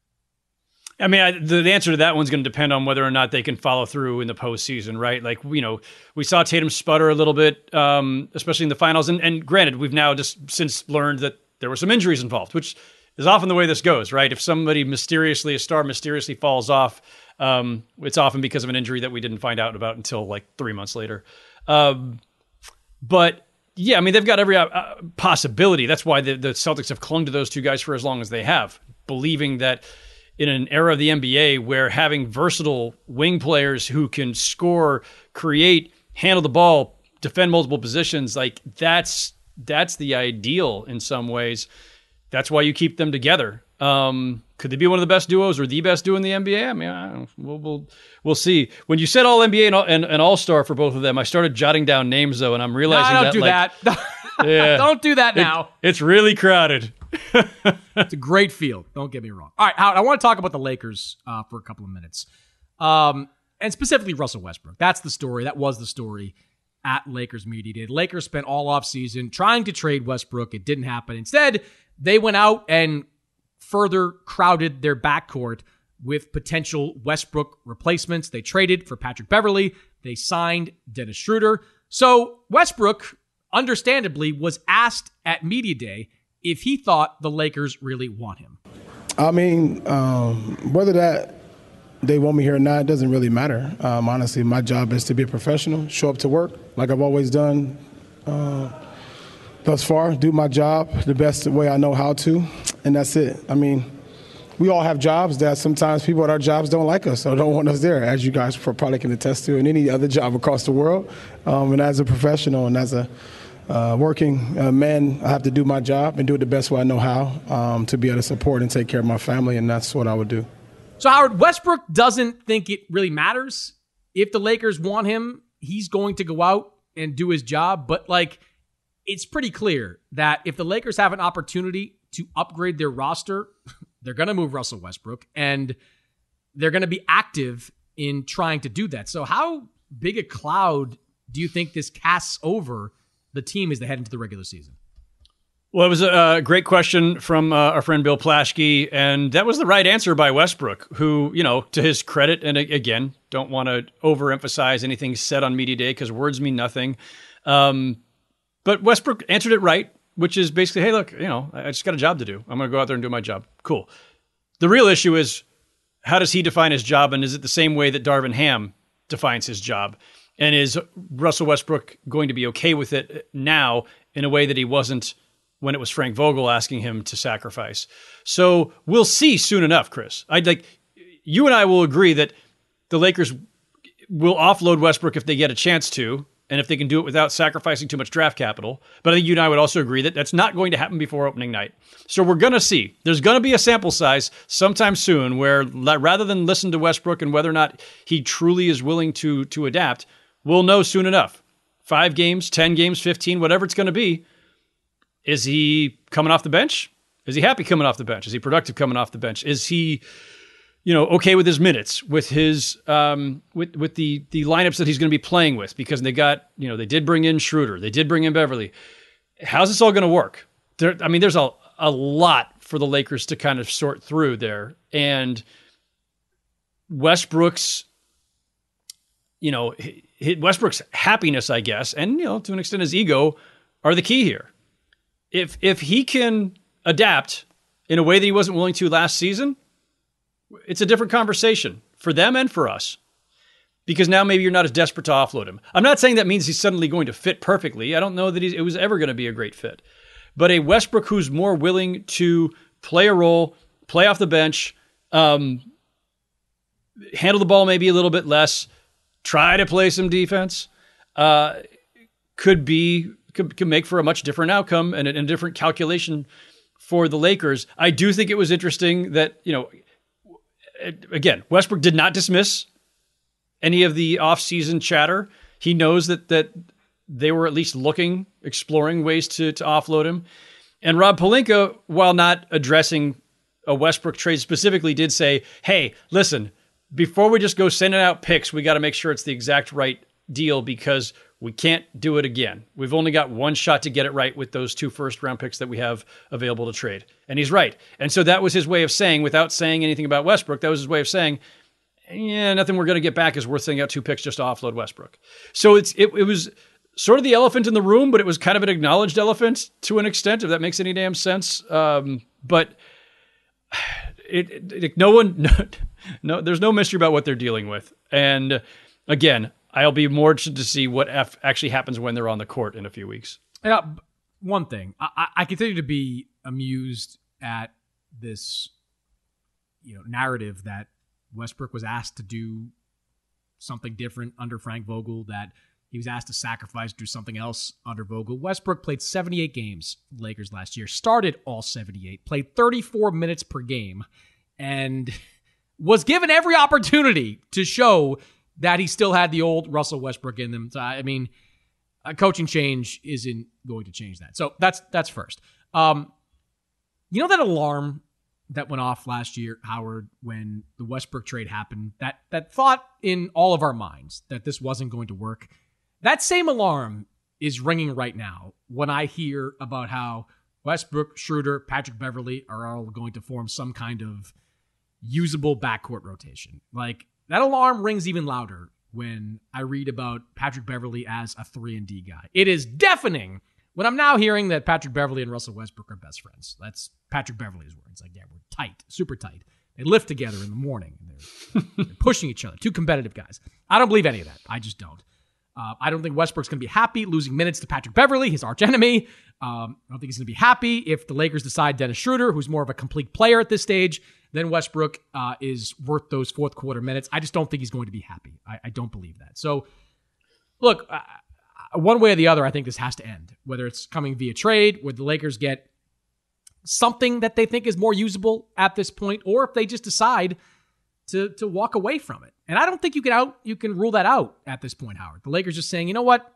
D: I mean, I, the, the answer to that one's going to depend on whether or not they can follow through in the postseason, right? Like, you know, we saw Tatum sputter a little bit, um, especially in the finals. And, and granted, we've now just since learned that there were some injuries involved, which is often the way this goes, right? If somebody mysteriously, a star mysteriously falls off, um, it's often because of an injury that we didn't find out about until like three months later. Um, but yeah, I mean, they've got every uh, possibility. That's why the, the Celtics have clung to those two guys for as long as they have, believing that in an era of the N B A where having versatile wing players who can score, create, handle the ball, defend multiple positions, like that's that's the ideal in some ways. That's why you keep them together. Um, could they be one of the best duos or the best duo in the N B A? I mean, I don't know. We'll, we'll, we'll see. When you said all N B A and, and, and All-Star for both of them, I started jotting down names, though, and I'm realizing
G: no, don't
D: that...
G: do
D: like,
G: that. Yeah, don't do that now.
D: It, it's really crowded.
G: It's a great field. Don't get me wrong. All right, Howard, I want to talk about the Lakers uh, for a couple of minutes. Um, and specifically Russell Westbrook. That's the story. That was the story at Lakers Media Day. The Lakers spent all offseason trying to trade Westbrook. It didn't happen. Instead, they went out and further crowded their backcourt with potential Westbrook replacements. They traded for Patrick Beverley. They signed Dennis Schroeder. So Westbrook, understandably, was asked at Media Day if he thought the Lakers really want him.
I: I mean, um, whether that they want me here or not, it doesn't really matter. Um, honestly, my job is to be a professional, show up to work like I've always done uh, thus far, do my job the best way I know how to, and that's it. I mean, we all have jobs that sometimes people at our jobs don't like us or don't want us there, as you guys probably can attest to in any other job across the world. Um, and as a professional and as a uh, working uh, man, I have to do my job and do it the best way I know how um, to be able to support and take care of my family, and that's what I would do.
G: So, Howard, Westbrook doesn't think it really matters. If the Lakers want him, he's going to go out and do his job. But, like, it's pretty clear that if the Lakers have an opportunity to upgrade their roster, they're going to move Russell Westbrook, and they're going to be active in trying to do that. So how big a cloud do you think this casts over the team as they head into the regular season?
D: Well, it was a great question from uh, our friend Bill Plaschke, and that was the right answer by Westbrook, who, you know, to his credit, and again, don't want to overemphasize anything said on Media Day because words mean nothing. Um, but Westbrook answered it right, which is basically, hey, look, you know, I just got a job to do. I'm going to go out there and do my job. Cool. The real issue is, how does he define his job, and is it the same way that Darvin Ham defines his job? And is Russell Westbrook going to be okay with it now in a way that he wasn't when it was Frank Vogel asking him to sacrifice? So we'll see soon enough, Chris. I'd like you and I will agree that the Lakers will offload Westbrook if they get a chance to, and if they can do it without sacrificing too much draft capital. But I think you and I would also agree that that's not going to happen before opening night. So we're going to see. There's going to be a sample size sometime soon where rather than listen to Westbrook and whether or not he truly is willing to to adapt, we'll know soon enough. Five games, ten games, fifteen, whatever it's going to be. Is he coming off the bench? Is he happy coming off the bench? Is he productive coming off the bench? Is he, you know, okay with his minutes, with his, um, with with the the lineups that he's going to be playing with? Because they got, you know, they did bring in Schroeder, they did bring in Beverly. How's this all going to work? there, I mean, there's a, a lot for the Lakers to kind of sort through there. And Westbrook's, you know, Westbrook's happiness, I guess, and, you know, to an extent his ego are the key here. If if he can adapt in a way that he wasn't willing to last season, it's a different conversation for them and for us. Because now maybe you're not as desperate to offload him. I'm not saying that means he's suddenly going to fit perfectly. I don't know that he's, it was ever going to be a great fit. But a Westbrook who's more willing to play a role, play off the bench, um, handle the ball maybe a little bit less, try to play some defense, uh, could be could, could make for a much different outcome and a, and a different calculation for the Lakers. I do think it was interesting that, you know, again, Westbrook did not dismiss any of the offseason chatter. He knows that that they were at least looking, exploring ways to, to offload him. And Rob Pelinka, while not addressing a Westbrook trade specifically, did say, hey, listen, before we just go sending out picks, we got to make sure it's the exact right deal because we can't do it again. We've only got one shot to get it right with those two first round picks that we have available to trade. And he's right. And so that was his way of saying, without saying anything about Westbrook, that was his way of saying, yeah, nothing we're going to get back is worth sending out two picks just to offload Westbrook. So it's it, it was sort of the elephant in the room, but it was kind of an acknowledged elephant to an extent, if that makes any damn sense. Um, but it, it, it no one, no, no, there's no mystery about what they're dealing with. And again, I'll be more interested to see what F actually happens when they're on the court in a few weeks.
G: And, uh, one thing, I, I continue to be amused at this, you know, narrative that Westbrook was asked to do something different under Frank Vogel, that he was asked to sacrifice, do something else under Vogel. Westbrook played seventy-eight games, Lakers last year, started all seventy-eight, played thirty-four minutes per game, and was given every opportunity to show that he still had the old Russell Westbrook in them. So, I mean, a coaching change isn't going to change that. So that's that's first. Um, you know that alarm that went off last year, Howard, when the Westbrook trade happened, that that thought in all of our minds that this wasn't going to work, that same alarm is ringing right now when I hear about how Westbrook, Schroeder, Patrick Beverley are all going to form some kind of usable backcourt rotation. Like, that alarm rings even louder when I read about Patrick Beverley as a three and D guy. It is deafening when I'm now hearing that Patrick Beverley and Russell Westbrook are best friends. That's Patrick Beverley's words. Like, yeah, we're tight, super tight. They lift together in the morning. And they're, they're pushing each other. Two competitive guys. I don't believe any of that. I just don't. Uh, I don't think Westbrook's going to be happy losing minutes to Patrick Beverley, his archenemy. Um, I don't think he's going to be happy if the Lakers decide Dennis Schroeder, who's more of a complete player at this stage, then Westbrook uh, is worth those fourth quarter minutes. I just don't think he's going to be happy. I, I don't believe that. So, look, uh, one way or the other, I think this has to end. Whether it's coming via trade, where the Lakers get something that they think is more usable at this point, or if they just decide to to walk away from it. And I don't think you can out you can rule that out at this point, Howard. The Lakers just saying, you know what,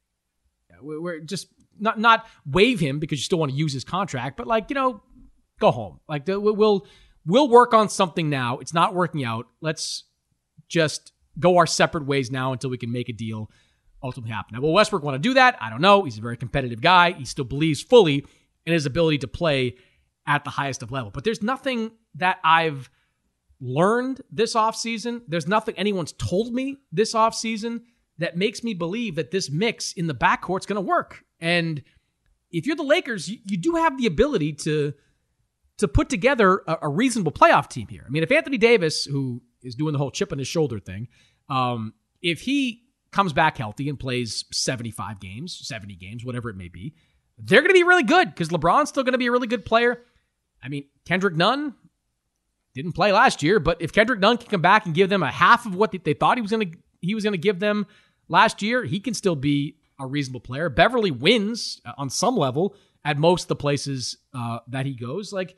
G: we're just not not waive him because you still want to use his contract, but like, you know, go home. Like the, we'll. We'll work on something now. It's not working out. Let's just go our separate ways now until we can make a deal ultimately happen. Now, will Westbrook want to do that? I don't know. He's a very competitive guy. He still believes fully in his ability to play at the highest of level. But there's nothing that I've learned this offseason. There's nothing anyone's told me this offseason that makes me believe that this mix in the backcourt's going to work. And if you're the Lakers, you, you do have the ability to to put together a, a reasonable playoff team here. I mean, if Anthony Davis, who is doing the whole chip on his shoulder thing, um, if he comes back healthy and plays seventy-five games, seventy games, whatever it may be, they're going to be really good because LeBron's still going to be a really good player. I mean, Kendrick Nunn didn't play last year, but if Kendrick Nunn can come back and give them a half of what they thought he was going to he was going to give them last year, he can still be a reasonable player. Beverly wins on some level at most of the places uh, that he goes. Like,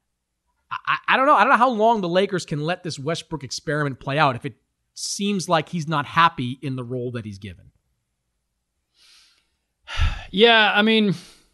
G: I, I don't know. I don't know how long the Lakers can let this Westbrook experiment play out if it seems like he's not happy in the role that he's given.
D: Yeah, I mean,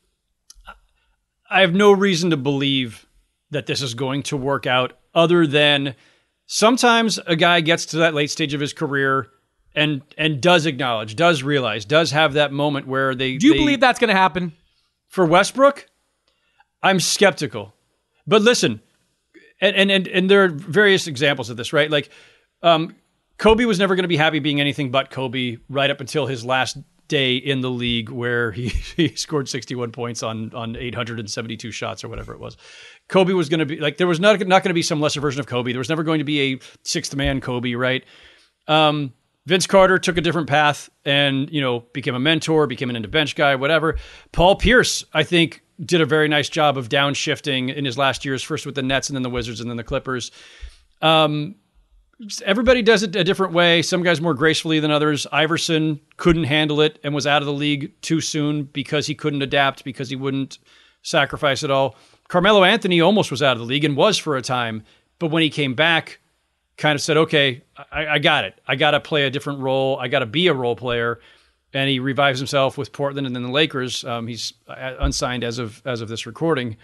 D: I have no reason to believe that this is going to work out other than sometimes a guy gets to that late stage of his career and and does acknowledge, does realize, does have that moment where they...
G: Do you
D: they,
G: believe that's going to happen?
D: For Westbrook? I'm skeptical. But listen, and and and, and there are various examples of this, right? Like, um, Kobe was never going to be happy being anything but Kobe right up until his last day in the league, where he, he scored sixty-one points on on eight hundred seventy-two shots or whatever it was. Kobe was going to be like, there was not not going to be some lesser version of Kobe. There was never going to be a sixth man Kobe, right? Um, Vince Carter took a different path and, you know, became a mentor, became an end of bench guy, whatever. Paul Pierce, I think, did a very nice job of downshifting in his last years, first with the Nets and then the Wizards and then the Clippers. Um, everybody does it a different way. Some guys more gracefully than others. Iverson couldn't handle it and was out of the league too soon because he couldn't adapt, because he wouldn't sacrifice it all. Carmelo Anthony almost was out of the league and was for a time, but when he came back, kind of said, okay, I, I got it. I got to play a different role. I got to be a role player. And he revives himself with Portland and then the Lakers. Um, he's unsigned as of as of this recording.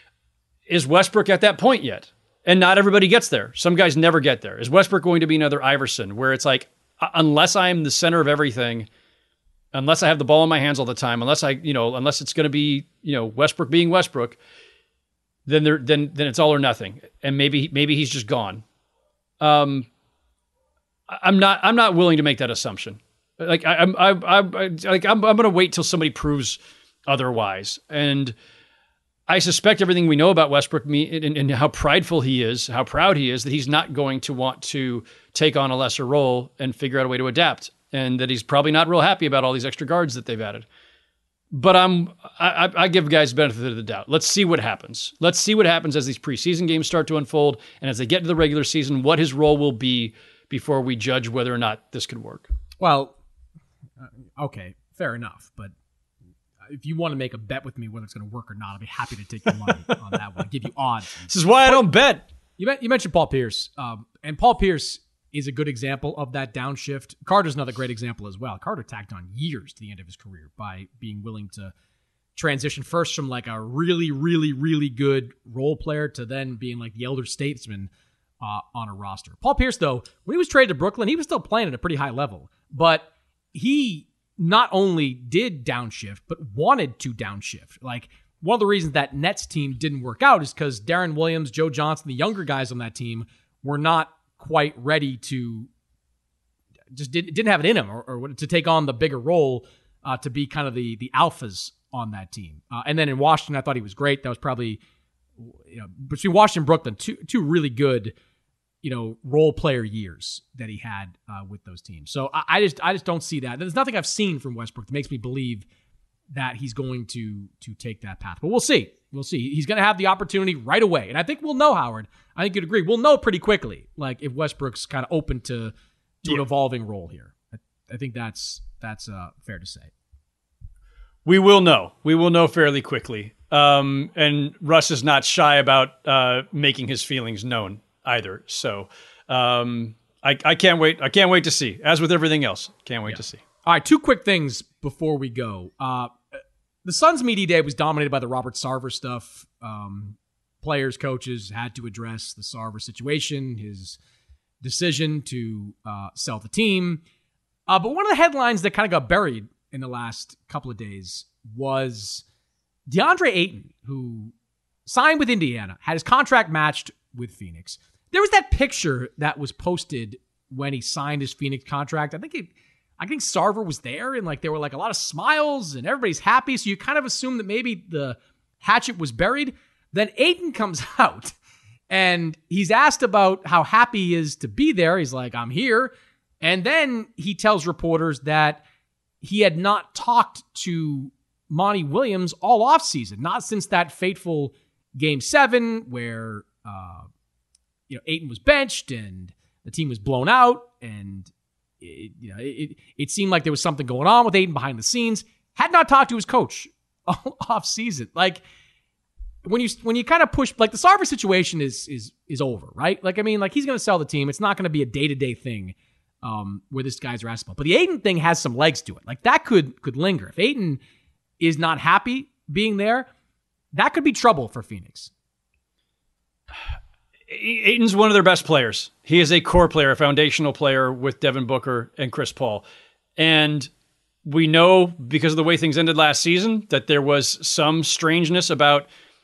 D: Is Westbrook at that point yet? And not everybody gets there. Some guys never get there. Is Westbrook going to be another Iverson, where it's like, unless I am the center of everything, unless I have the ball in my hands all the time, unless I, you know, unless it's going to be, you know, Westbrook being Westbrook, then there, then then it's all or nothing. And maybe maybe he's just gone. Um, I'm not I'm not willing to make that assumption. Like I, I'm, I, I, like I'm, I'm going to wait till somebody proves otherwise. And I suspect everything we know about Westbrook, me, and, and how prideful he is, how proud he is, that he's not going to want to take on a lesser role and figure out a way to adapt, and that he's probably not real happy about all these extra guards that they've added. But I'm, I, I give guys benefit of the doubt. Let's see what happens. Let's see what happens as these preseason games start to unfold, and as they get to the regular season, what his role will be before we judge whether or not this could work.
G: Well, okay, fair enough. But if you want to make a bet with me whether it's going to work or not, I'll be happy to take your money on that one. Give you odds.
D: This is why I don't bet.
G: You, you mentioned Paul Pierce, um, and Paul Pierce is a good example of that downshift. Carter's another great example as well. Carter tacked on years to the end of his career by being willing to transition first from like a really, really, really good role player to then being like the elder statesman uh, on a roster. Paul Pierce, though, when he was traded to Brooklyn, he was still playing at a pretty high level, but he not only did downshift, but wanted to downshift. Like, one of the reasons that Nets team didn't work out is because Darren Williams, Joe Johnson, the younger guys on that team were not quite ready to, just didn't, didn't have it in them or, or to take on the bigger role, uh, to be kind of the the alphas on that team. Uh, and then in Washington, I thought he was great. That was probably, you know, between Washington and Brooklyn, two two really good, you know, role player years that he had uh, with those teams. So I, I just I just don't see that. There's nothing I've seen from Westbrook that makes me believe that he's going to to take that path. But we'll see. We'll see. He's going to have the opportunity right away. And I think we'll know, Howard. I think you'd agree. We'll know pretty quickly, like, if Westbrook's kind of open to, to yeah. an evolving role here. I, I think that's that's uh, fair to say.
D: We will know. We will know fairly quickly. Um, and Russ is not shy about uh, making his feelings known either. So um, I, I can't wait. I can't wait to see. As with everything else, can't wait
G: yeah.
D: to see.
G: All right, two quick things before we go. Uh, the Suns media day was dominated by the Robert Sarver stuff. Um, players, coaches had to address the Sarver situation, his decision to uh, sell the team. Uh, but one of the headlines that kind of got buried in the last couple of days was DeAndre Ayton, who signed with Indiana, had his contract matched with Phoenix. There was that picture that was posted when he signed his Phoenix contract. I think it, I think Sarver was there, and like there were like a lot of smiles and everybody's happy. So you kind of assume that maybe the hatchet was buried. Then Ayton comes out and he's asked about how happy he is to be there. He's like, I'm here. And then he tells reporters that he had not talked to Monty Williams all offseason, not since that fateful game seven where uh, you know Ayton was benched and the team was blown out, and it, you know it, it seemed like there was something going on with Ayton behind the scenes. Had not talked to his coach all offseason. Like when you when you kind of push, like the Sarver situation is is is over, right? Like I mean, like he's going to sell the team. It's not going to be a day to day thing. Um, where this guy's asked about. But the Ayton thing has some legs to it. Like that could could linger. If Ayton is not happy being there, that could be trouble for Phoenix.
D: Ayton's one of their best players. He is a core player, a foundational player with Devin Booker and Chris Paul. And we know, because of the way things ended last season, that there was some strangeness about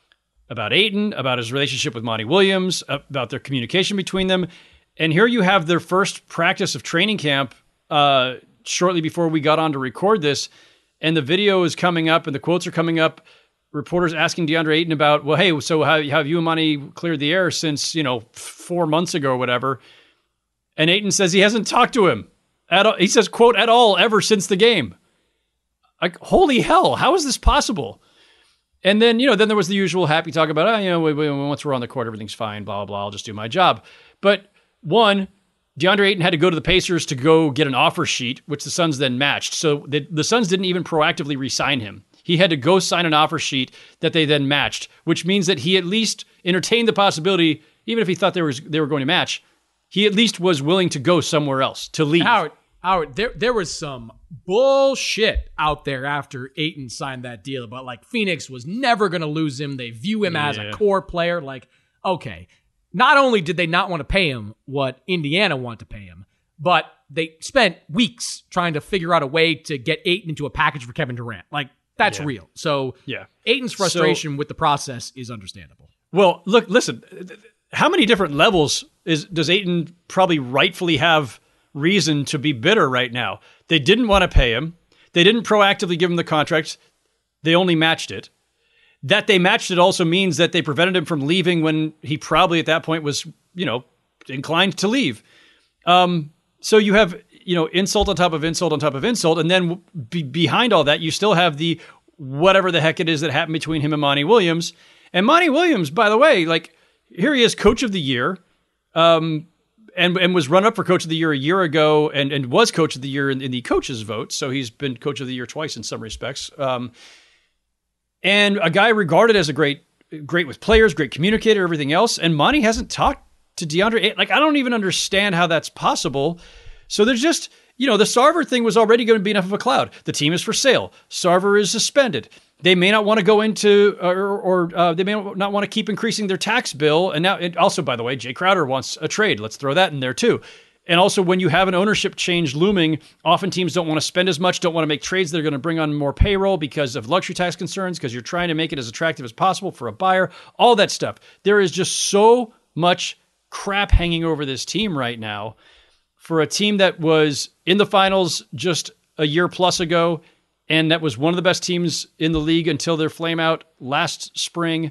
D: about Ayton, about his relationship with Monty Williams, about their communication between them. And here you have their first practice of training camp uh, shortly before we got on to record this. And the video is coming up and the quotes are coming up. Reporters asking DeAndre Ayton about, well, hey, so how have you and Monty cleared the air since, you know, four months ago or whatever? And Ayton says he hasn't talked to him at all. He says, quote, at all ever since the game. Like, holy hell, how is this possible? And then, you know, then there was the usual happy talk about, oh, you know, we, we, once we're on the court, everything's fine, blah, blah, blah. I'll just do my job. But one, DeAndre Ayton had to go to the Pacers to go get an offer sheet, which the Suns then matched. So the, the Suns didn't even proactively re-sign him. He had to go sign an offer sheet that they then matched, which means that he at least entertained the possibility, even if he thought they were, they were going to match, he at least was willing to go somewhere else, to leave.
G: Howard, Howard, there there was some bullshit out there after Ayton signed that deal about, like, Phoenix was never going to lose him. They view him yeah. as a core player. Like, okay, not only did they not want to pay him what Indiana wanted to pay him, but they spent weeks trying to figure out a way to get Ayton into a package for Kevin Durant. Like, that's
D: yeah.
G: real. So
D: yeah.
G: Ayton's frustration so, with the process is understandable.
D: Well, look, listen, how many different levels is does Ayton probably rightfully have reason to be bitter right now? They didn't want to pay him. They didn't proactively give him the contract. They only matched it. That they matched it also means that they prevented him from leaving when he probably at that point was, you know, inclined to leave. Um, so you have, you know, insult on top of insult on top of insult. And then be- behind all that, you still have the whatever the heck it is that happened between him and Monty Williams. And Monty Williams, by the way, like, here he is, coach of the year, um, and and was run up for coach of the year a year ago and, and was coach of the year in, in the coaches vote. So he's been coach of the year twice in some respects. Um, and a guy regarded as a great, great with players, great communicator, everything else. And Monty hasn't talked to DeAndre. Like, I don't even understand how that's possible. So there's just, you know, the Sarver thing was already going to be enough of a cloud. The team is for sale. Sarver is suspended. They may not want to go into, or, or uh, they may not want to keep increasing their tax bill. And now, it also, by the way, Jay Crowder wants a trade. Let's throw that in there too. And also, when you have an ownership change looming, often teams don't want to spend as much, don't want to make trades that are going to bring on more payroll because of luxury tax concerns, because you're trying to make it as attractive as possible for a buyer, all that stuff. There is just so much crap hanging over this team right now for a team that was in the finals just a year plus ago, and that was one of the best teams in the league until their flame out last spring.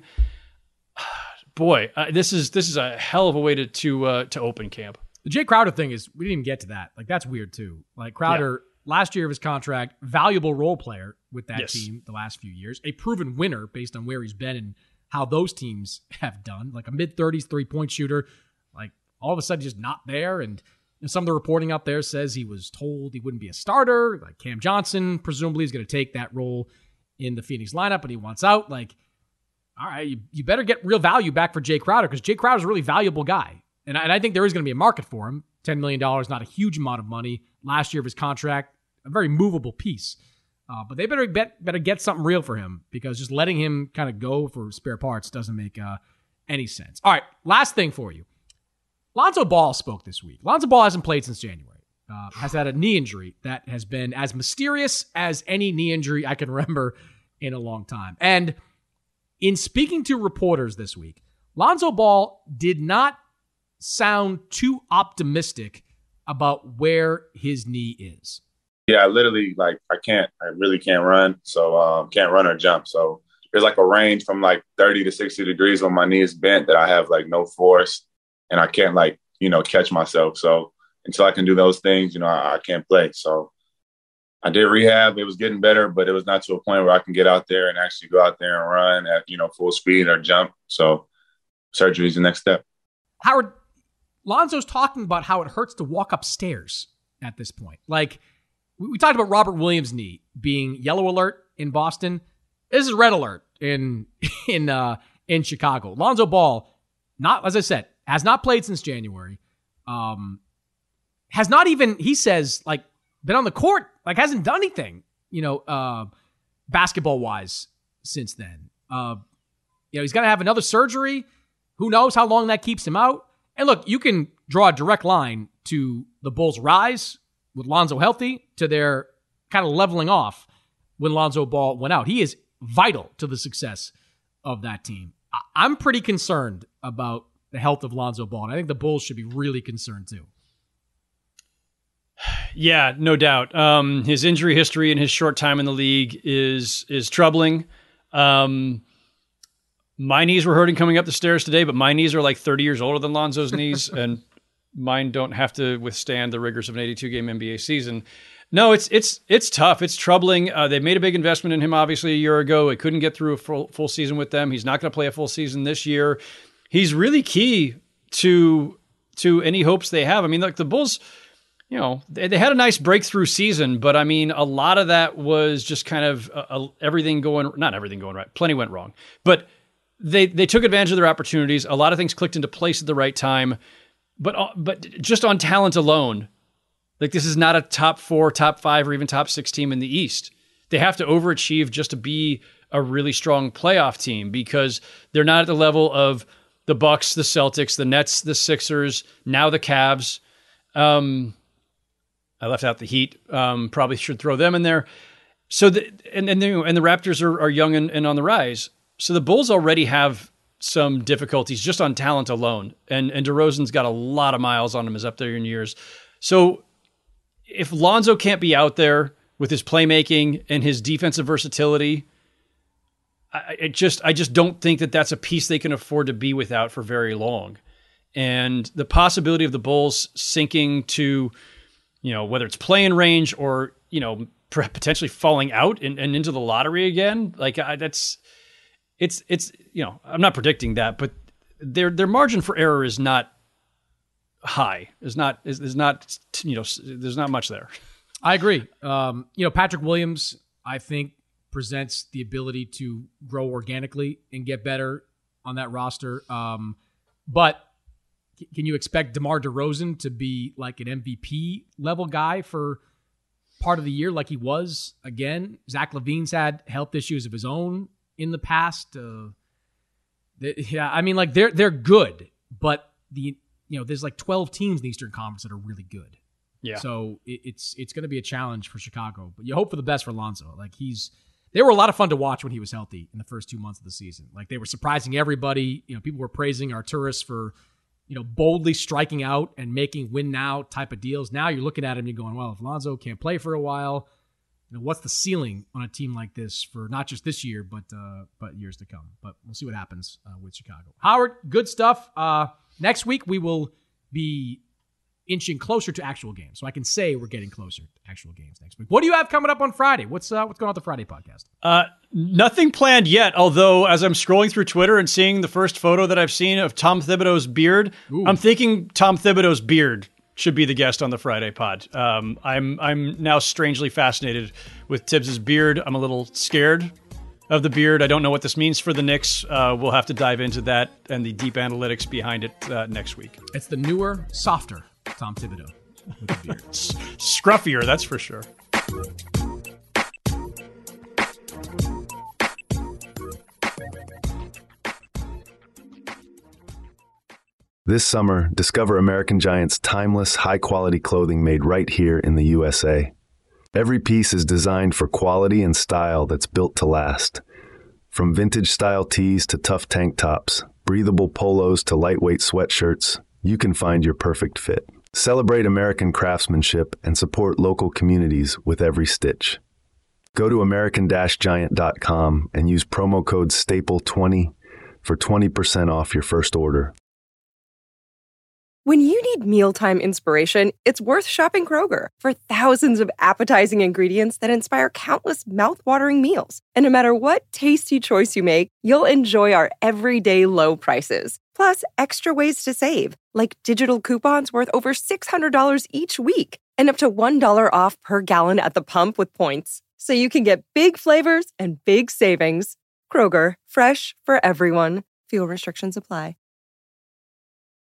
D: Boy, uh, this is this is a hell of a way to to uh, to open camp.
G: The Jay Crowder thing is, we didn't even get to that. Like, that's weird too. Like, Crowder, yeah. last year of his contract, valuable role player with that yes. team the last few years, a proven winner based on where he's been and how those teams have done. Like a mid-thirties three-point shooter. Like, all of a sudden just not there. And And some of the reporting out there says he was told he wouldn't be a starter. Like, Cam Johnson presumably is going to take that role in the Phoenix lineup, but he wants out. Like, all right, you, you better get real value back for Jay Crowder, because Jay Crowder's a really valuable guy. And I, and I think there is going to be a market for him. ten million dollars, not a huge amount of money. Last year of his contract, a very movable piece. Uh, but they better bet, better get something real for him, because just letting him kind of go for spare parts doesn't make uh, any sense. All right, last thing for you. Lonzo Ball spoke this week. Lonzo Ball hasn't played since January. Uh, has had a knee injury that has been as mysterious as any knee injury I can remember in a long time. And in speaking to reporters this week, Lonzo Ball did not sound too optimistic about where his knee is.
J: Yeah, I literally, like, I can't, I really can't run. So um, can't run or jump. So there's like a range from like thirty to sixty degrees when my knee is bent that I have like no force. And I can't, like, you know, catch myself. So until I can do those things, you know, I, I can't play. So I did rehab. It was getting better, but it was not to a point where I can get out there and actually go out there and run at, you know, full speed or jump. So surgery is the next step.
G: Howard, Lonzo's talking about how it hurts to walk upstairs at this point. Like, we, we talked about Robert Williams' knee being yellow alert in Boston. This is red alert in in uh, in Chicago. Lonzo Ball, not, as I said, has not played since January. Um, has not even, he says, like, been on the court, like, hasn't done anything, you know, uh, basketball-wise since then. Uh, you know, he's going to have another surgery. Who knows how long that keeps him out? And look, you can draw a direct line to the Bulls' rise with Lonzo healthy to their kind of leveling off when Lonzo Ball went out. He is vital to the success of that team. I'm pretty concerned about the health of Lonzo Ball, and I think the Bulls should be really concerned too.
D: Yeah, no doubt. Um, his injury history and his short time in the league is is troubling. Um, my knees were hurting coming up the stairs today, but my knees are like thirty years older than Lonzo's knees, and mine don't have to withstand the rigors of an eighty-two game N B A season. No, it's it's it's tough. It's troubling. Uh, they made a big investment in him, obviously, a year ago. It couldn't get through a full, full season with them. He's not going to play a full season this year. He's really key to to any hopes they have. I mean, like the Bulls, you know, they, they had a nice breakthrough season, but I mean, a lot of that was just kind of uh, uh, everything going, not everything going right. Plenty went wrong, but they they took advantage of their opportunities. A lot of things clicked into place at the right time, but uh, but just on talent alone. Like, this is not a top four, top five, or even top six team in the East. They have to overachieve just to be a really strong playoff team because they're not at the level of the Bucks, the Celtics, the Nets, the Sixers, now the Cavs. Um, I left out the Heat. Um, probably should throw them in there. So, the, and and the, and the Raptors are, are young and, and on the rise. So the Bulls already have some difficulties just on talent alone. And and DeRozan's got a lot of miles on him as up there in years. So if Lonzo can't be out there with his playmaking and his defensive versatility, I, it just I just don't think that that's a piece they can afford to be without for very long. And the possibility of the Bulls sinking to, you know, whether it's play-in range or, you know, potentially falling out and, and into the lottery again, like I, that's it's it's you know, I'm not predicting that, but their their margin for error is not high. Is not is, is not you know there's not much there.
G: I agree. Um, you know, Patrick Williams, I think, presents the ability to grow organically and get better on that roster. Um, but can you expect DeMar DeRozan to be like an M V P level guy for part of the year like he was? Again, Zach LaVine's had health issues of his own in the past. Uh, they, yeah, I mean, like they're they're good, but the you know there's like twelve teams in the Eastern Conference that are really good.
D: Yeah.
G: So it, it's it's going to be a challenge for Chicago, but you hope for the best for Lonzo. Like he's they were a lot of fun to watch when he was healthy in the first two months of the season. Like they were surprising everybody. You know, people were praising Arturas for, you know, boldly striking out and making win now type of deals. Now you're looking at him, you're going, well, if Lonzo can't play for a while, you know, what's the ceiling on a team like this for not just this year, but uh, but years to come. But we'll see what happens uh, with Chicago. Howard, good stuff. Uh, next week we will be inching closer to actual games, so I can say we're getting closer to actual games next week. What do you have coming up on Friday? What's uh, what's going on with the Friday podcast?
D: Uh, nothing planned yet, although as I'm scrolling through Twitter and seeing the first photo that I've seen of Tom Thibodeau's beard, Ooh. I'm thinking Tom Thibodeau's beard should be the guest on the Friday pod. Um, I'm I'm now strangely fascinated with Tibbs' beard. I'm a little scared of the beard. I don't know what this means for the Knicks. Uh, we'll have to dive into that and the deep analytics behind it uh, next week.
G: It's the newer, softer Tom Thibodeau with the beard.
D: Scruffier, that's for sure.
K: This summer, discover American Giant's timeless, high-quality clothing made right here in the U S A. Every piece is designed for quality and style that's built to last. From vintage-style tees to tough tank tops, breathable polos to lightweight sweatshirts, you can find your perfect fit. Celebrate American craftsmanship and support local communities with every stitch. Go to American Giant dot com and use promo code staple twenty for twenty percent off your first order.
B: When you need mealtime inspiration, it's worth shopping Kroger for thousands of appetizing ingredients that inspire countless mouthwatering meals. And no matter what tasty choice you make, you'll enjoy our everyday low prices. Plus, extra ways to save, like digital coupons worth over six hundred dollars each week and up to one dollar off per gallon at the pump with points. So you can get big flavors and big savings. Kroger, fresh for everyone. Fuel restrictions apply.